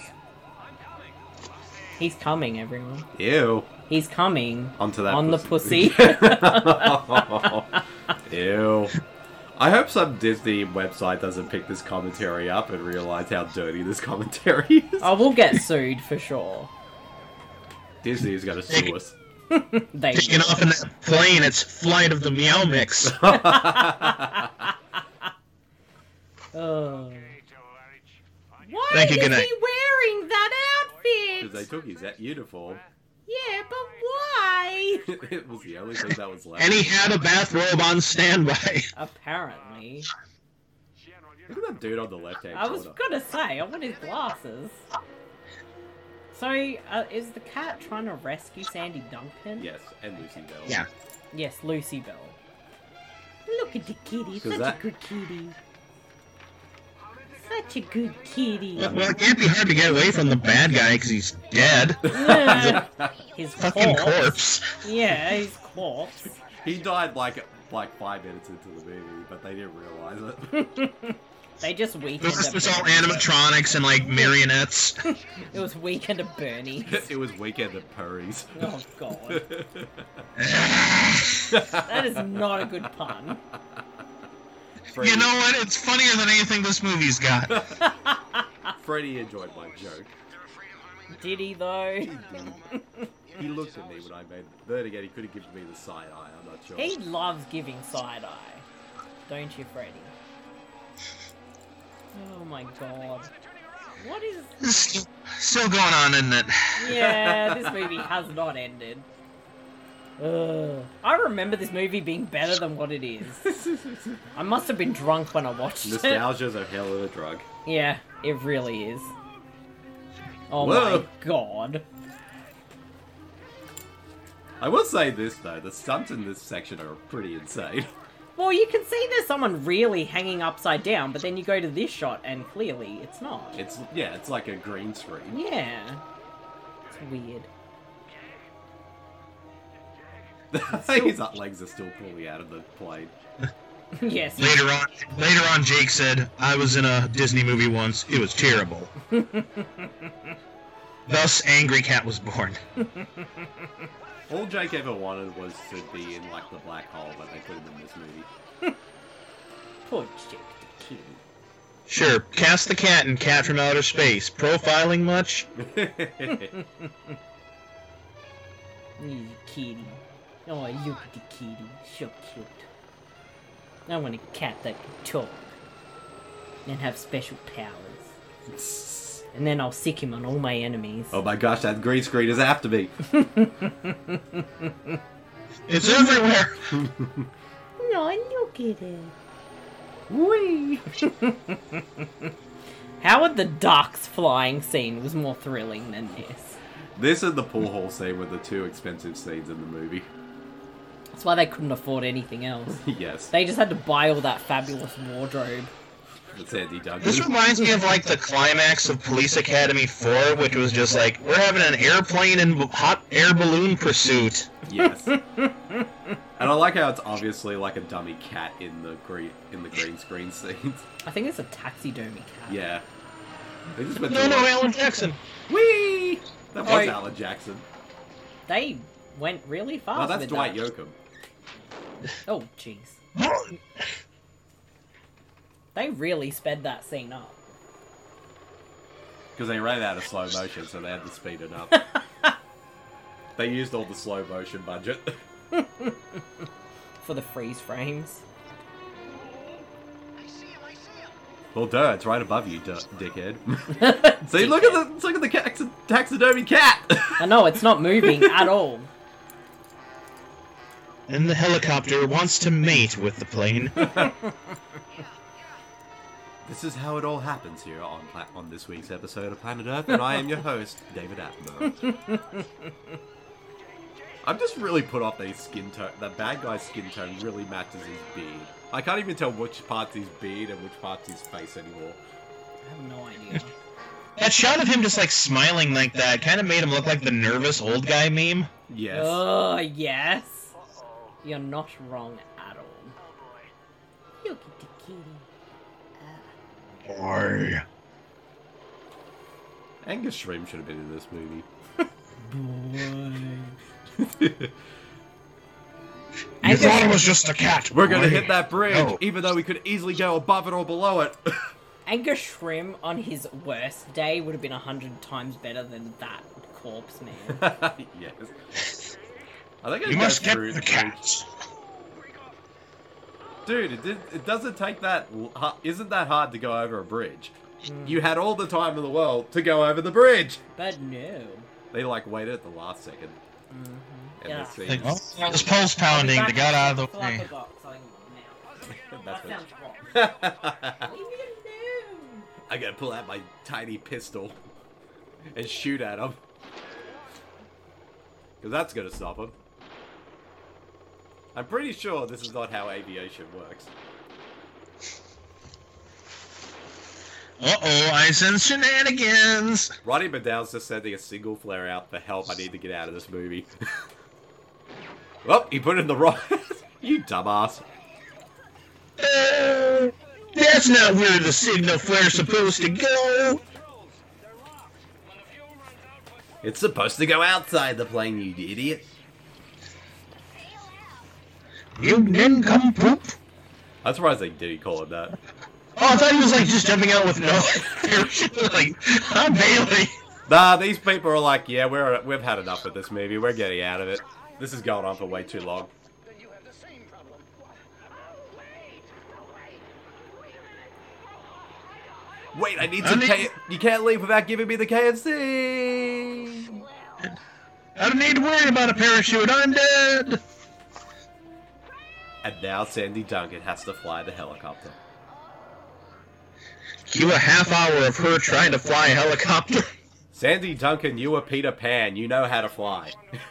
He's coming, everyone. Ew. He's coming. Onto that on pussy. the pussy. Ew. I hope some Disney website doesn't pick this commentary up and realize how dirty this commentary is. Oh, we'll get sued for sure. Disney is going to sue us. Taking off in that plane, it's Flight of the Meow Mix. Oh. Why Thank you, is good night. he wearing that outfit? Because they took his uniform. Yeah, but why? It was the only thing that was left. And he had a bathrobe on standby. Apparently. Look at that dude on the left-hand I was corner. gonna say, I want his glasses. So, is the cat trying to rescue Sandy Duncan? Yes, and Lucy Bell. Yeah. Yes, Lucy Bell. Look at the kitty, such a good kitty. Such a good kitty. Well, it can't be hard to get away from the bad guy because he's dead. His fucking corpse. Yeah, his corpse. He died like 5 minutes into the movie, but they didn't realize it. They just weakened It was all animatronics and like marionettes. It was Weekend at Bernie's. It was Weekend at Purry's. Oh god. That is not a good pun. You know what? It's funnier than anything this movie's got. Freddie enjoyed my joke. Did he though? He looked at me when I made it. Then again, he could have given me the side eye. I'm not sure. He loves giving side eye. Don't you, Freddie? Oh my god. What is... It's still going on, isn't it? Yeah, this movie has not ended. I remember this movie being better than what it is. I must have been drunk when I watched it. Nostalgia's a hell of a drug. Yeah, it really is. Oh Whoa. my god. I will say this, though. The stunts in this section are pretty insane. Well, you can see there's someone really hanging upside down, but then you go to this shot and clearly it's not. It's like a green screen. Yeah. It's weird. His legs are still pulling out of the plane. Yes. Later on, Jake said, "I was in a Disney movie once. It was terrible." Thus, Angry Cat was born. All Jake ever wanted was to be in like the black hole, but they put him in this movie. Poor Jake the Kitty. Sure, cast the cat in Cat from Outer Space. Profiling much? You kitty. Oh, look at the kitty. So cute. I want a cat that can talk. And have special powers. And then I'll sick him on all my enemies. Oh my gosh, that green screen is after me. It's everywhere. No, look at it. Whee! Howard the Duck's flying scene was more thrilling than this. This and the pool hall scene were the two expensive scenes in the movie. That's why they couldn't afford anything else. Yes. They just had to buy all that fabulous wardrobe. It's Andy Duncan. This reminds me of like the climax of Police Academy 4, which was just like, we're having an airplane and hot air balloon pursuit. Yes. And I like how it's obviously like a dummy cat in the green screen scenes. I think it's a taxidermy cat. Yeah. They just went No, Alan Jackson. Whee! That was Wait. Alan Jackson. They went really fast. Oh, that's with Dwight that. Yoakam. Oh, jeez. They really sped that scene up. Because they ran out of slow motion, so they had to speed it up. They used all the slow motion budget. For the freeze frames. Well, duh, it's right above you, dickhead. See, look at the taxidermy cat. I know, it's not moving at all. And the helicopter wants to mate with the plane. This is how it all happens here on this week's episode of Planet Earth, and I am your host, David Attenborough. I'm just really put off that his skin tone. That bad guy's skin tone really matches his beard. I can't even tell which part's his beard and which part's his face anymore. I have no idea. That shot of him just like smiling like that kind of made him look like the nervous old guy meme. Yes. Oh, yes. You're not wrong at all. Look at the kitty. Boy. Angus Shrimp should have been in this movie. You thought it was just a cat. We're gonna boy. hit that bridge, No. even though we could easily go above it or below it. Angus Shrimp on his worst day would have been 100 times better than that corpse man. Yes. I think You must get the cats. Dude, it doesn't take that... Isn't that hard to go over a bridge? You had all the time in the world to go over the bridge. But no. They, like, waited at the last second. And Yeah. the scene- Like, oh, this pulse pounding. They got out of the way. That sounds wrong. I gotta pull out my tiny pistol and shoot at him. Because that's gonna stop him. I'm pretty sure this is not how aviation works. Uh-oh, I sense shenanigans. Roddy McDowell's just sending a single flare out for help. I need to get out of this movie. Oh, he put it in the wrong... You dumbass. That's not where the signal flare's supposed to go. It's supposed to go outside the plane, you idiot. You nincompoop. I'm surprised they didn't call him that. Oh, I thought he was like just jumping out with no parachute. Like, I'm Bailey. Nah, these people are like, yeah, we've had enough of this movie. We're getting out of it. This is going on for way too long. Wait, I need some You can't leave without giving me the KFC! I don't need to worry about a parachute. I'm dead. And now Sandy Duncan has to fly the helicopter. Cue a half hour of her trying to fly a helicopter. Sandy Duncan, you were Peter Pan. You know how to fly.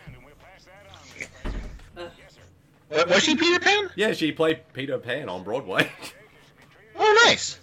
Was she Peter Pan? Yeah, she played Peter Pan on Broadway. Oh, nice.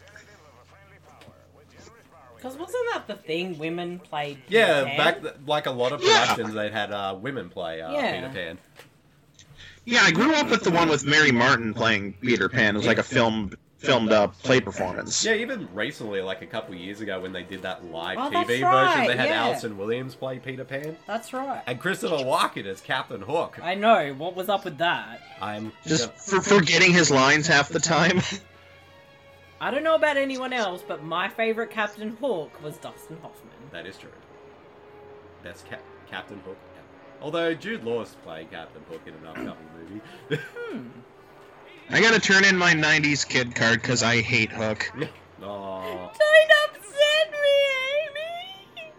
Because wasn't that the thing? Women played Peter Yeah, Pan? like a lot of productions, they'd had women play Peter Pan. Yeah, I grew up with the one with Mary Martin playing Peter Pan. It was like a filmed play performance. Yeah, even recently, like a couple years ago, when they did that live Oh, TV that's right, version, they had yeah. Alison Williams play Peter Pan. That's right. And Christopher Walken as Captain Hook. I know. What was up with that? I'm Just for forgetting his lines half the time. I don't know about anyone else, but my favorite Captain Hook was Dustin Hoffman. That is true. Best Captain Hook ever. Although Jude Law's playing Captain Hook in an upcoming movie. I gotta turn in my 90s kid card because I hate Hook. Aww. Don't upset me, Amy!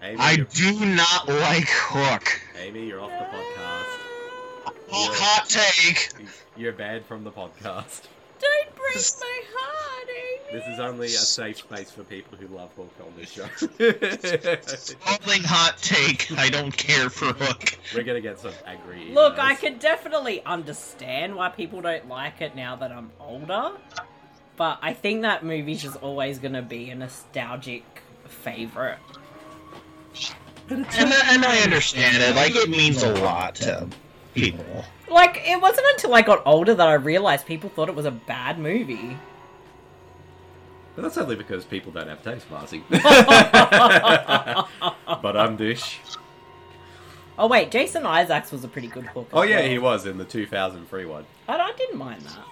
Amy, I do not like Hook. Amy, you're off the podcast. Hot take. You're banned from the podcast. Don't break my heart, Amy. This is only a safe space for people who love Hook on this show. Only hot take. I don't care for Hook. We're gonna get some angry emails. Look, I can definitely understand why people don't like it now that I'm older, but I think that movie's just always gonna be a nostalgic favorite. And I understand it. Like, it means a lot to people. Like, it wasn't until I got older that I realized people thought it was a bad movie. But that's only because people don't have taste, Marcy. But I'm dish. Oh wait, Jason Isaacs was a pretty good Hook. Oh as yeah, well. he was in the 2003 one. I didn't mind that.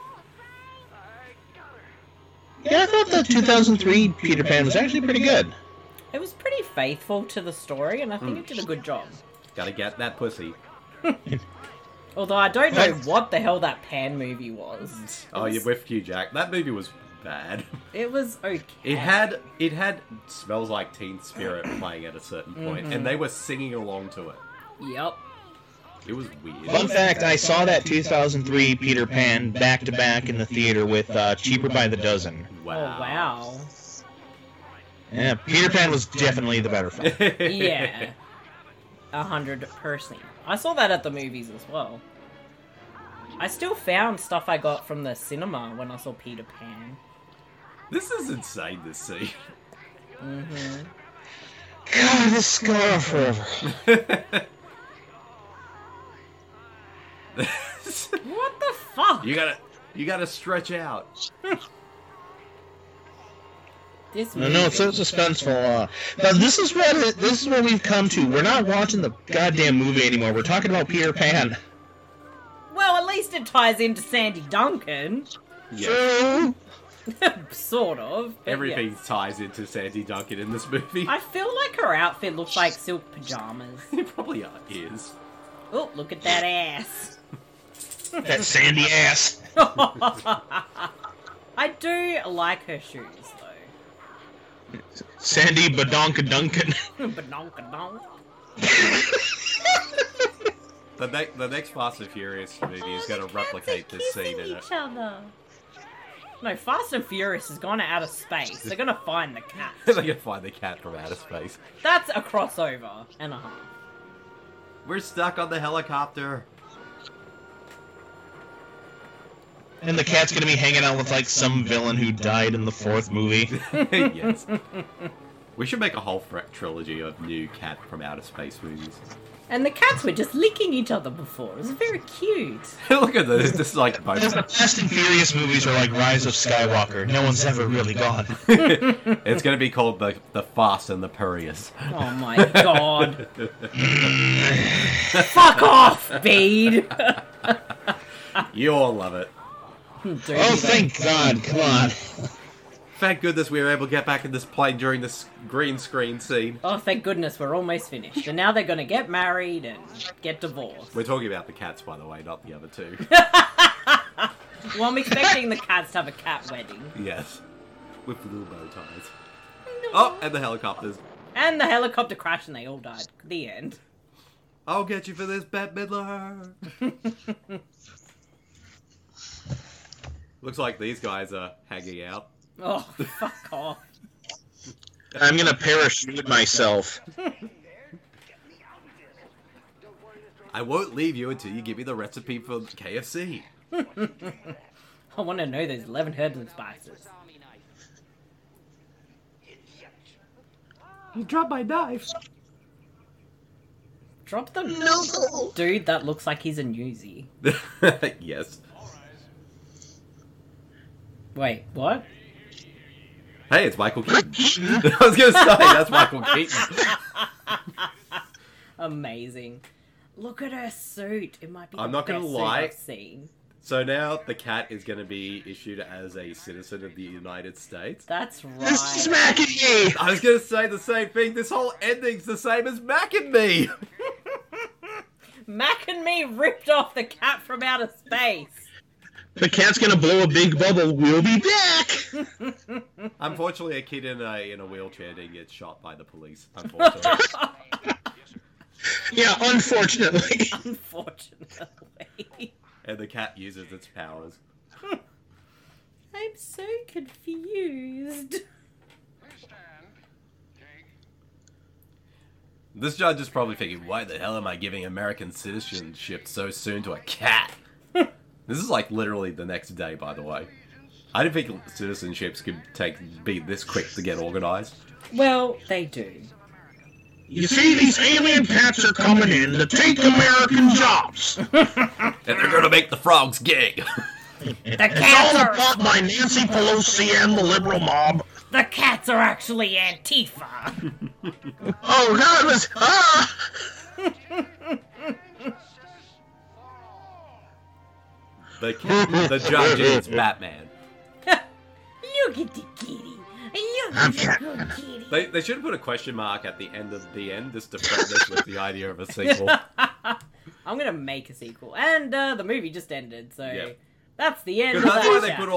Yeah, I thought the 2003 Peter Pan was actually pretty good. It was pretty faithful to the story, and I think it did a good job. Gotta get that pussy. Although I don't know what the hell that Pan movie was. Oh, you're with you, Jack. That movie was bad. It was okay. It had Smells Like Teen Spirit playing at a certain point, and they were singing along to it. Yep. It was weird. Fun fact, I saw that 2003 Peter Pan back-to-back in the theater with Cheaper by the Dozen. Wow. Oh, wow. Yeah, Peter Pan was definitely the better film. Yeah. 100%. I saw that at the movies as well. I still found stuff I got from the cinema when I saw Peter Pan. This is insane, this scene. Mm-hmm. God, this is going on forever. What the fuck? You gotta stretch out. This No, it's so suspenseful. Now this is what we've come to. We're not watching the goddamn movie anymore. We're talking about Peter Pan. Well, at least it ties into Sandy Duncan. Yeah. Sort of. But Everything yes. ties into Sandy Duncan in this movie. I feel like her outfit looks like silk pajamas. It probably is. Oh, look at that ass. That Sandy ass. I do like her shoes, though. Sandy Badonka Duncan. Badonka-donk. The next Fast and Furious movie is going to replicate this scene in it. Each other. No, Fast and Furious has gone to outer space. They're gonna find the cat. They're going to find the cat from outer space. That's a crossover and a half. We're stuck on the helicopter. And the cat's gonna be hanging out with like some villain who died in the fourth movie. Yes. We should make a whole trilogy of new cat from outer space movies. And the cats were just licking each other before. It was very cute. Look at this. This is like both. The Fast and Furious movies are like Rise of Skywalker. No one's ever really gone. It's going to be called the Fast and the Furious. Oh my god. Fuck off, Bede. You all love it. Oh, thank God. Come on. Thank goodness we were able to get back in this plane during this green screen scene. Oh, thank goodness, we're almost finished. And now they're gonna get married and get divorced. We're talking about the cats, by the way, not the other two. Well, I'm expecting the cats to have a cat wedding. Yes. With little bow ties. No. Oh, and the helicopters. And the helicopter crashed and they all died. The end. I'll get you for this, Bette Midler. Looks like these guys are hanging out. Oh, fuck off. I'm gonna parachute myself. I won't leave you until you give me the recipe for KFC. I want to know those 11 herbs and spices. You dropped my knife. Drop them. No. Dude, that looks like he's a newsie. Yes. Wait, what? Hey, it's Michael Keaton. I was going to say, that's Michael Keaton. Amazing. Look at her suit. It might be I'm the not gonna best lie. suit I've seen. So now the cat is going to be issued as a citizen of the United States. That's right. This is Mac and Me. I was going to say the same thing. This whole ending's the same as Mac and Me. Mac and Me ripped off the cat from outer space. The cat's gonna blow a big bubble. We'll be back. Unfortunately, a kid in a wheelchair didn't get shot by the police. Unfortunately. Yeah, unfortunately. Unfortunately. And the cat uses its powers. I'm so confused. This judge is probably thinking, why the hell am I giving American citizenship so soon to a cat? This is like literally the next day, by the way. I didn't think citizenships could be this quick to get organized. Well, they do. You see, these alien cats are coming in to take American jobs. And they're gonna make the frogs gay. The cats are bought by Nancy Pelosi and the liberal mob. The cats are actually Antifa. Oh God, this The judge is Batman. Look at the kitty. Look at the kitty. They should have put a question mark at the end of the end just to front this with the idea of a sequel. I'm gonna make a sequel, and the movie just ended, so Yep. That's the end. Because that's why they chapter. put all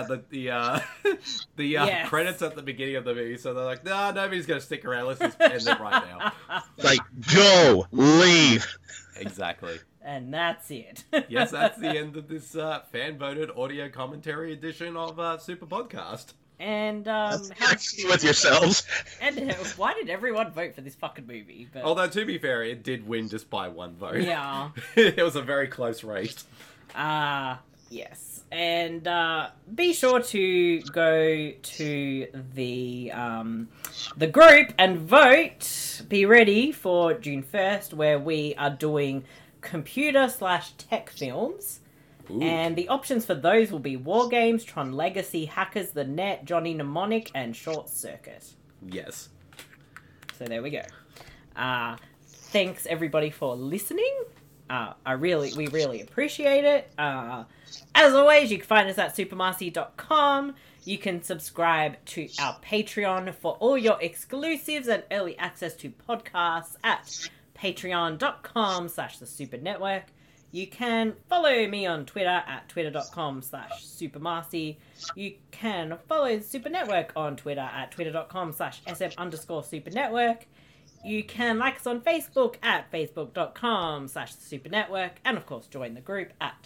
the credits at the beginning of the movie, so they're like, no, nobody's gonna stick around. Let's just end it right now. Like, go, leave. Exactly. And that's it. Yes, that's the end of this fan-voted audio commentary edition of Super Podcast. And with yourselves. And why did everyone vote for this fucking movie? But... Although to be fair, it did win just by one vote. Yeah. It was a very close race. Yes. And be sure to go to the group and vote. Be ready for June 1st, where we are doing computer/tech films. Ooh. And the options for those will be War Games, Tron Legacy, Hackers the Net, Johnny Mnemonic, and Short Circuit. Yes. So there we go. Thanks everybody for listening. We really appreciate it. As always, you can find us at supermarcy.com. You can subscribe to our Patreon for all your exclusives and early access to podcasts at patreon.com/thesupernetwork. You can follow me on Twitter at twitter.com/supermarcy. You can follow the Super Network on Twitter at twitter.com/sm_supernetwork. You can like us on Facebook at facebook.com/thesupernetwork. And of course, join the group at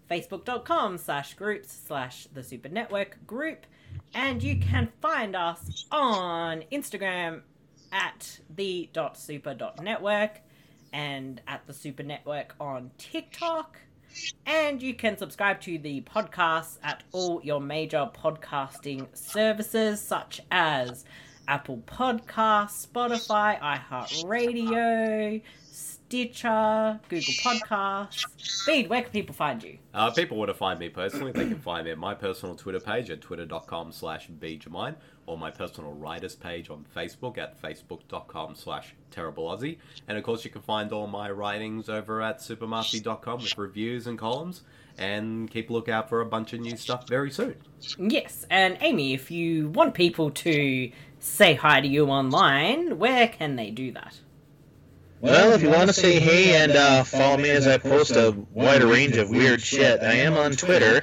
facebook.com/groups/thesupernetwork group. And you can find us on Instagram at the.super.network and at the Super Network on TikTok. And you can subscribe to the podcast at all your major podcasting services such as Apple Podcasts, Spotify, iHeartRadio, Stitcher, Google Podcasts. Bede, where can people find you? People want to find me personally, they can find me at my personal Twitter page at twitter.com/BJamine, or my personal writers page on Facebook at facebook.com/TerribleAussie. And of course you can find all my writings over at supermarcy.com with reviews and columns, and keep a lookout for a bunch of new stuff very soon. Yes, and Amy, if you want people to say hi to you online, where can they do that? Well, if you want to say hey and follow me as I post a wider range of weird shit, I am on Twitter,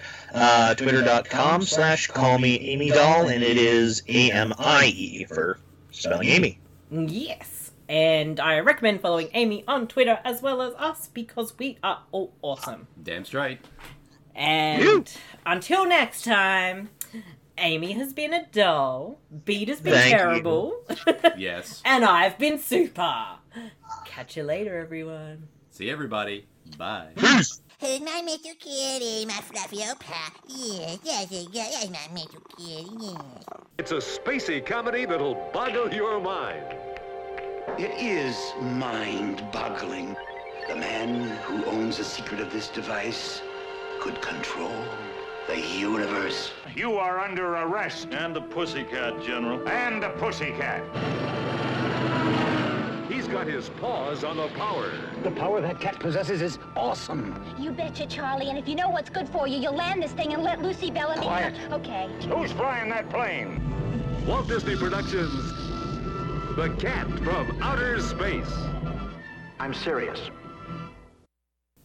twitter.com/callmeamydoll, and it is AMIE for spelling Amy. Yes, and I recommend following Amy on Twitter as well as us because we are all awesome. Damn straight. And until next time, Amy has been a doll, Bede has been terrible. Yes. And I've been super. Catch you later, everyone. See everybody. Bye. Who's my little kitty, my fluffy old pal? Yes, that's my little kitty, yes. It's a spacey comedy that'll boggle your mind. It is mind-boggling. The man who owns the secret of this device could control the universe. You are under arrest. And the pussycat, General. And a pussycat. He's got his paws on the power. The power that cat possesses is awesome. You betcha, Charlie, and if you know what's good for you, you'll land this thing and let Lucy Bellamy... Quiet. Okay. Who's flying that plane? Walt Disney Productions, The Cat from Outer Space. I'm serious.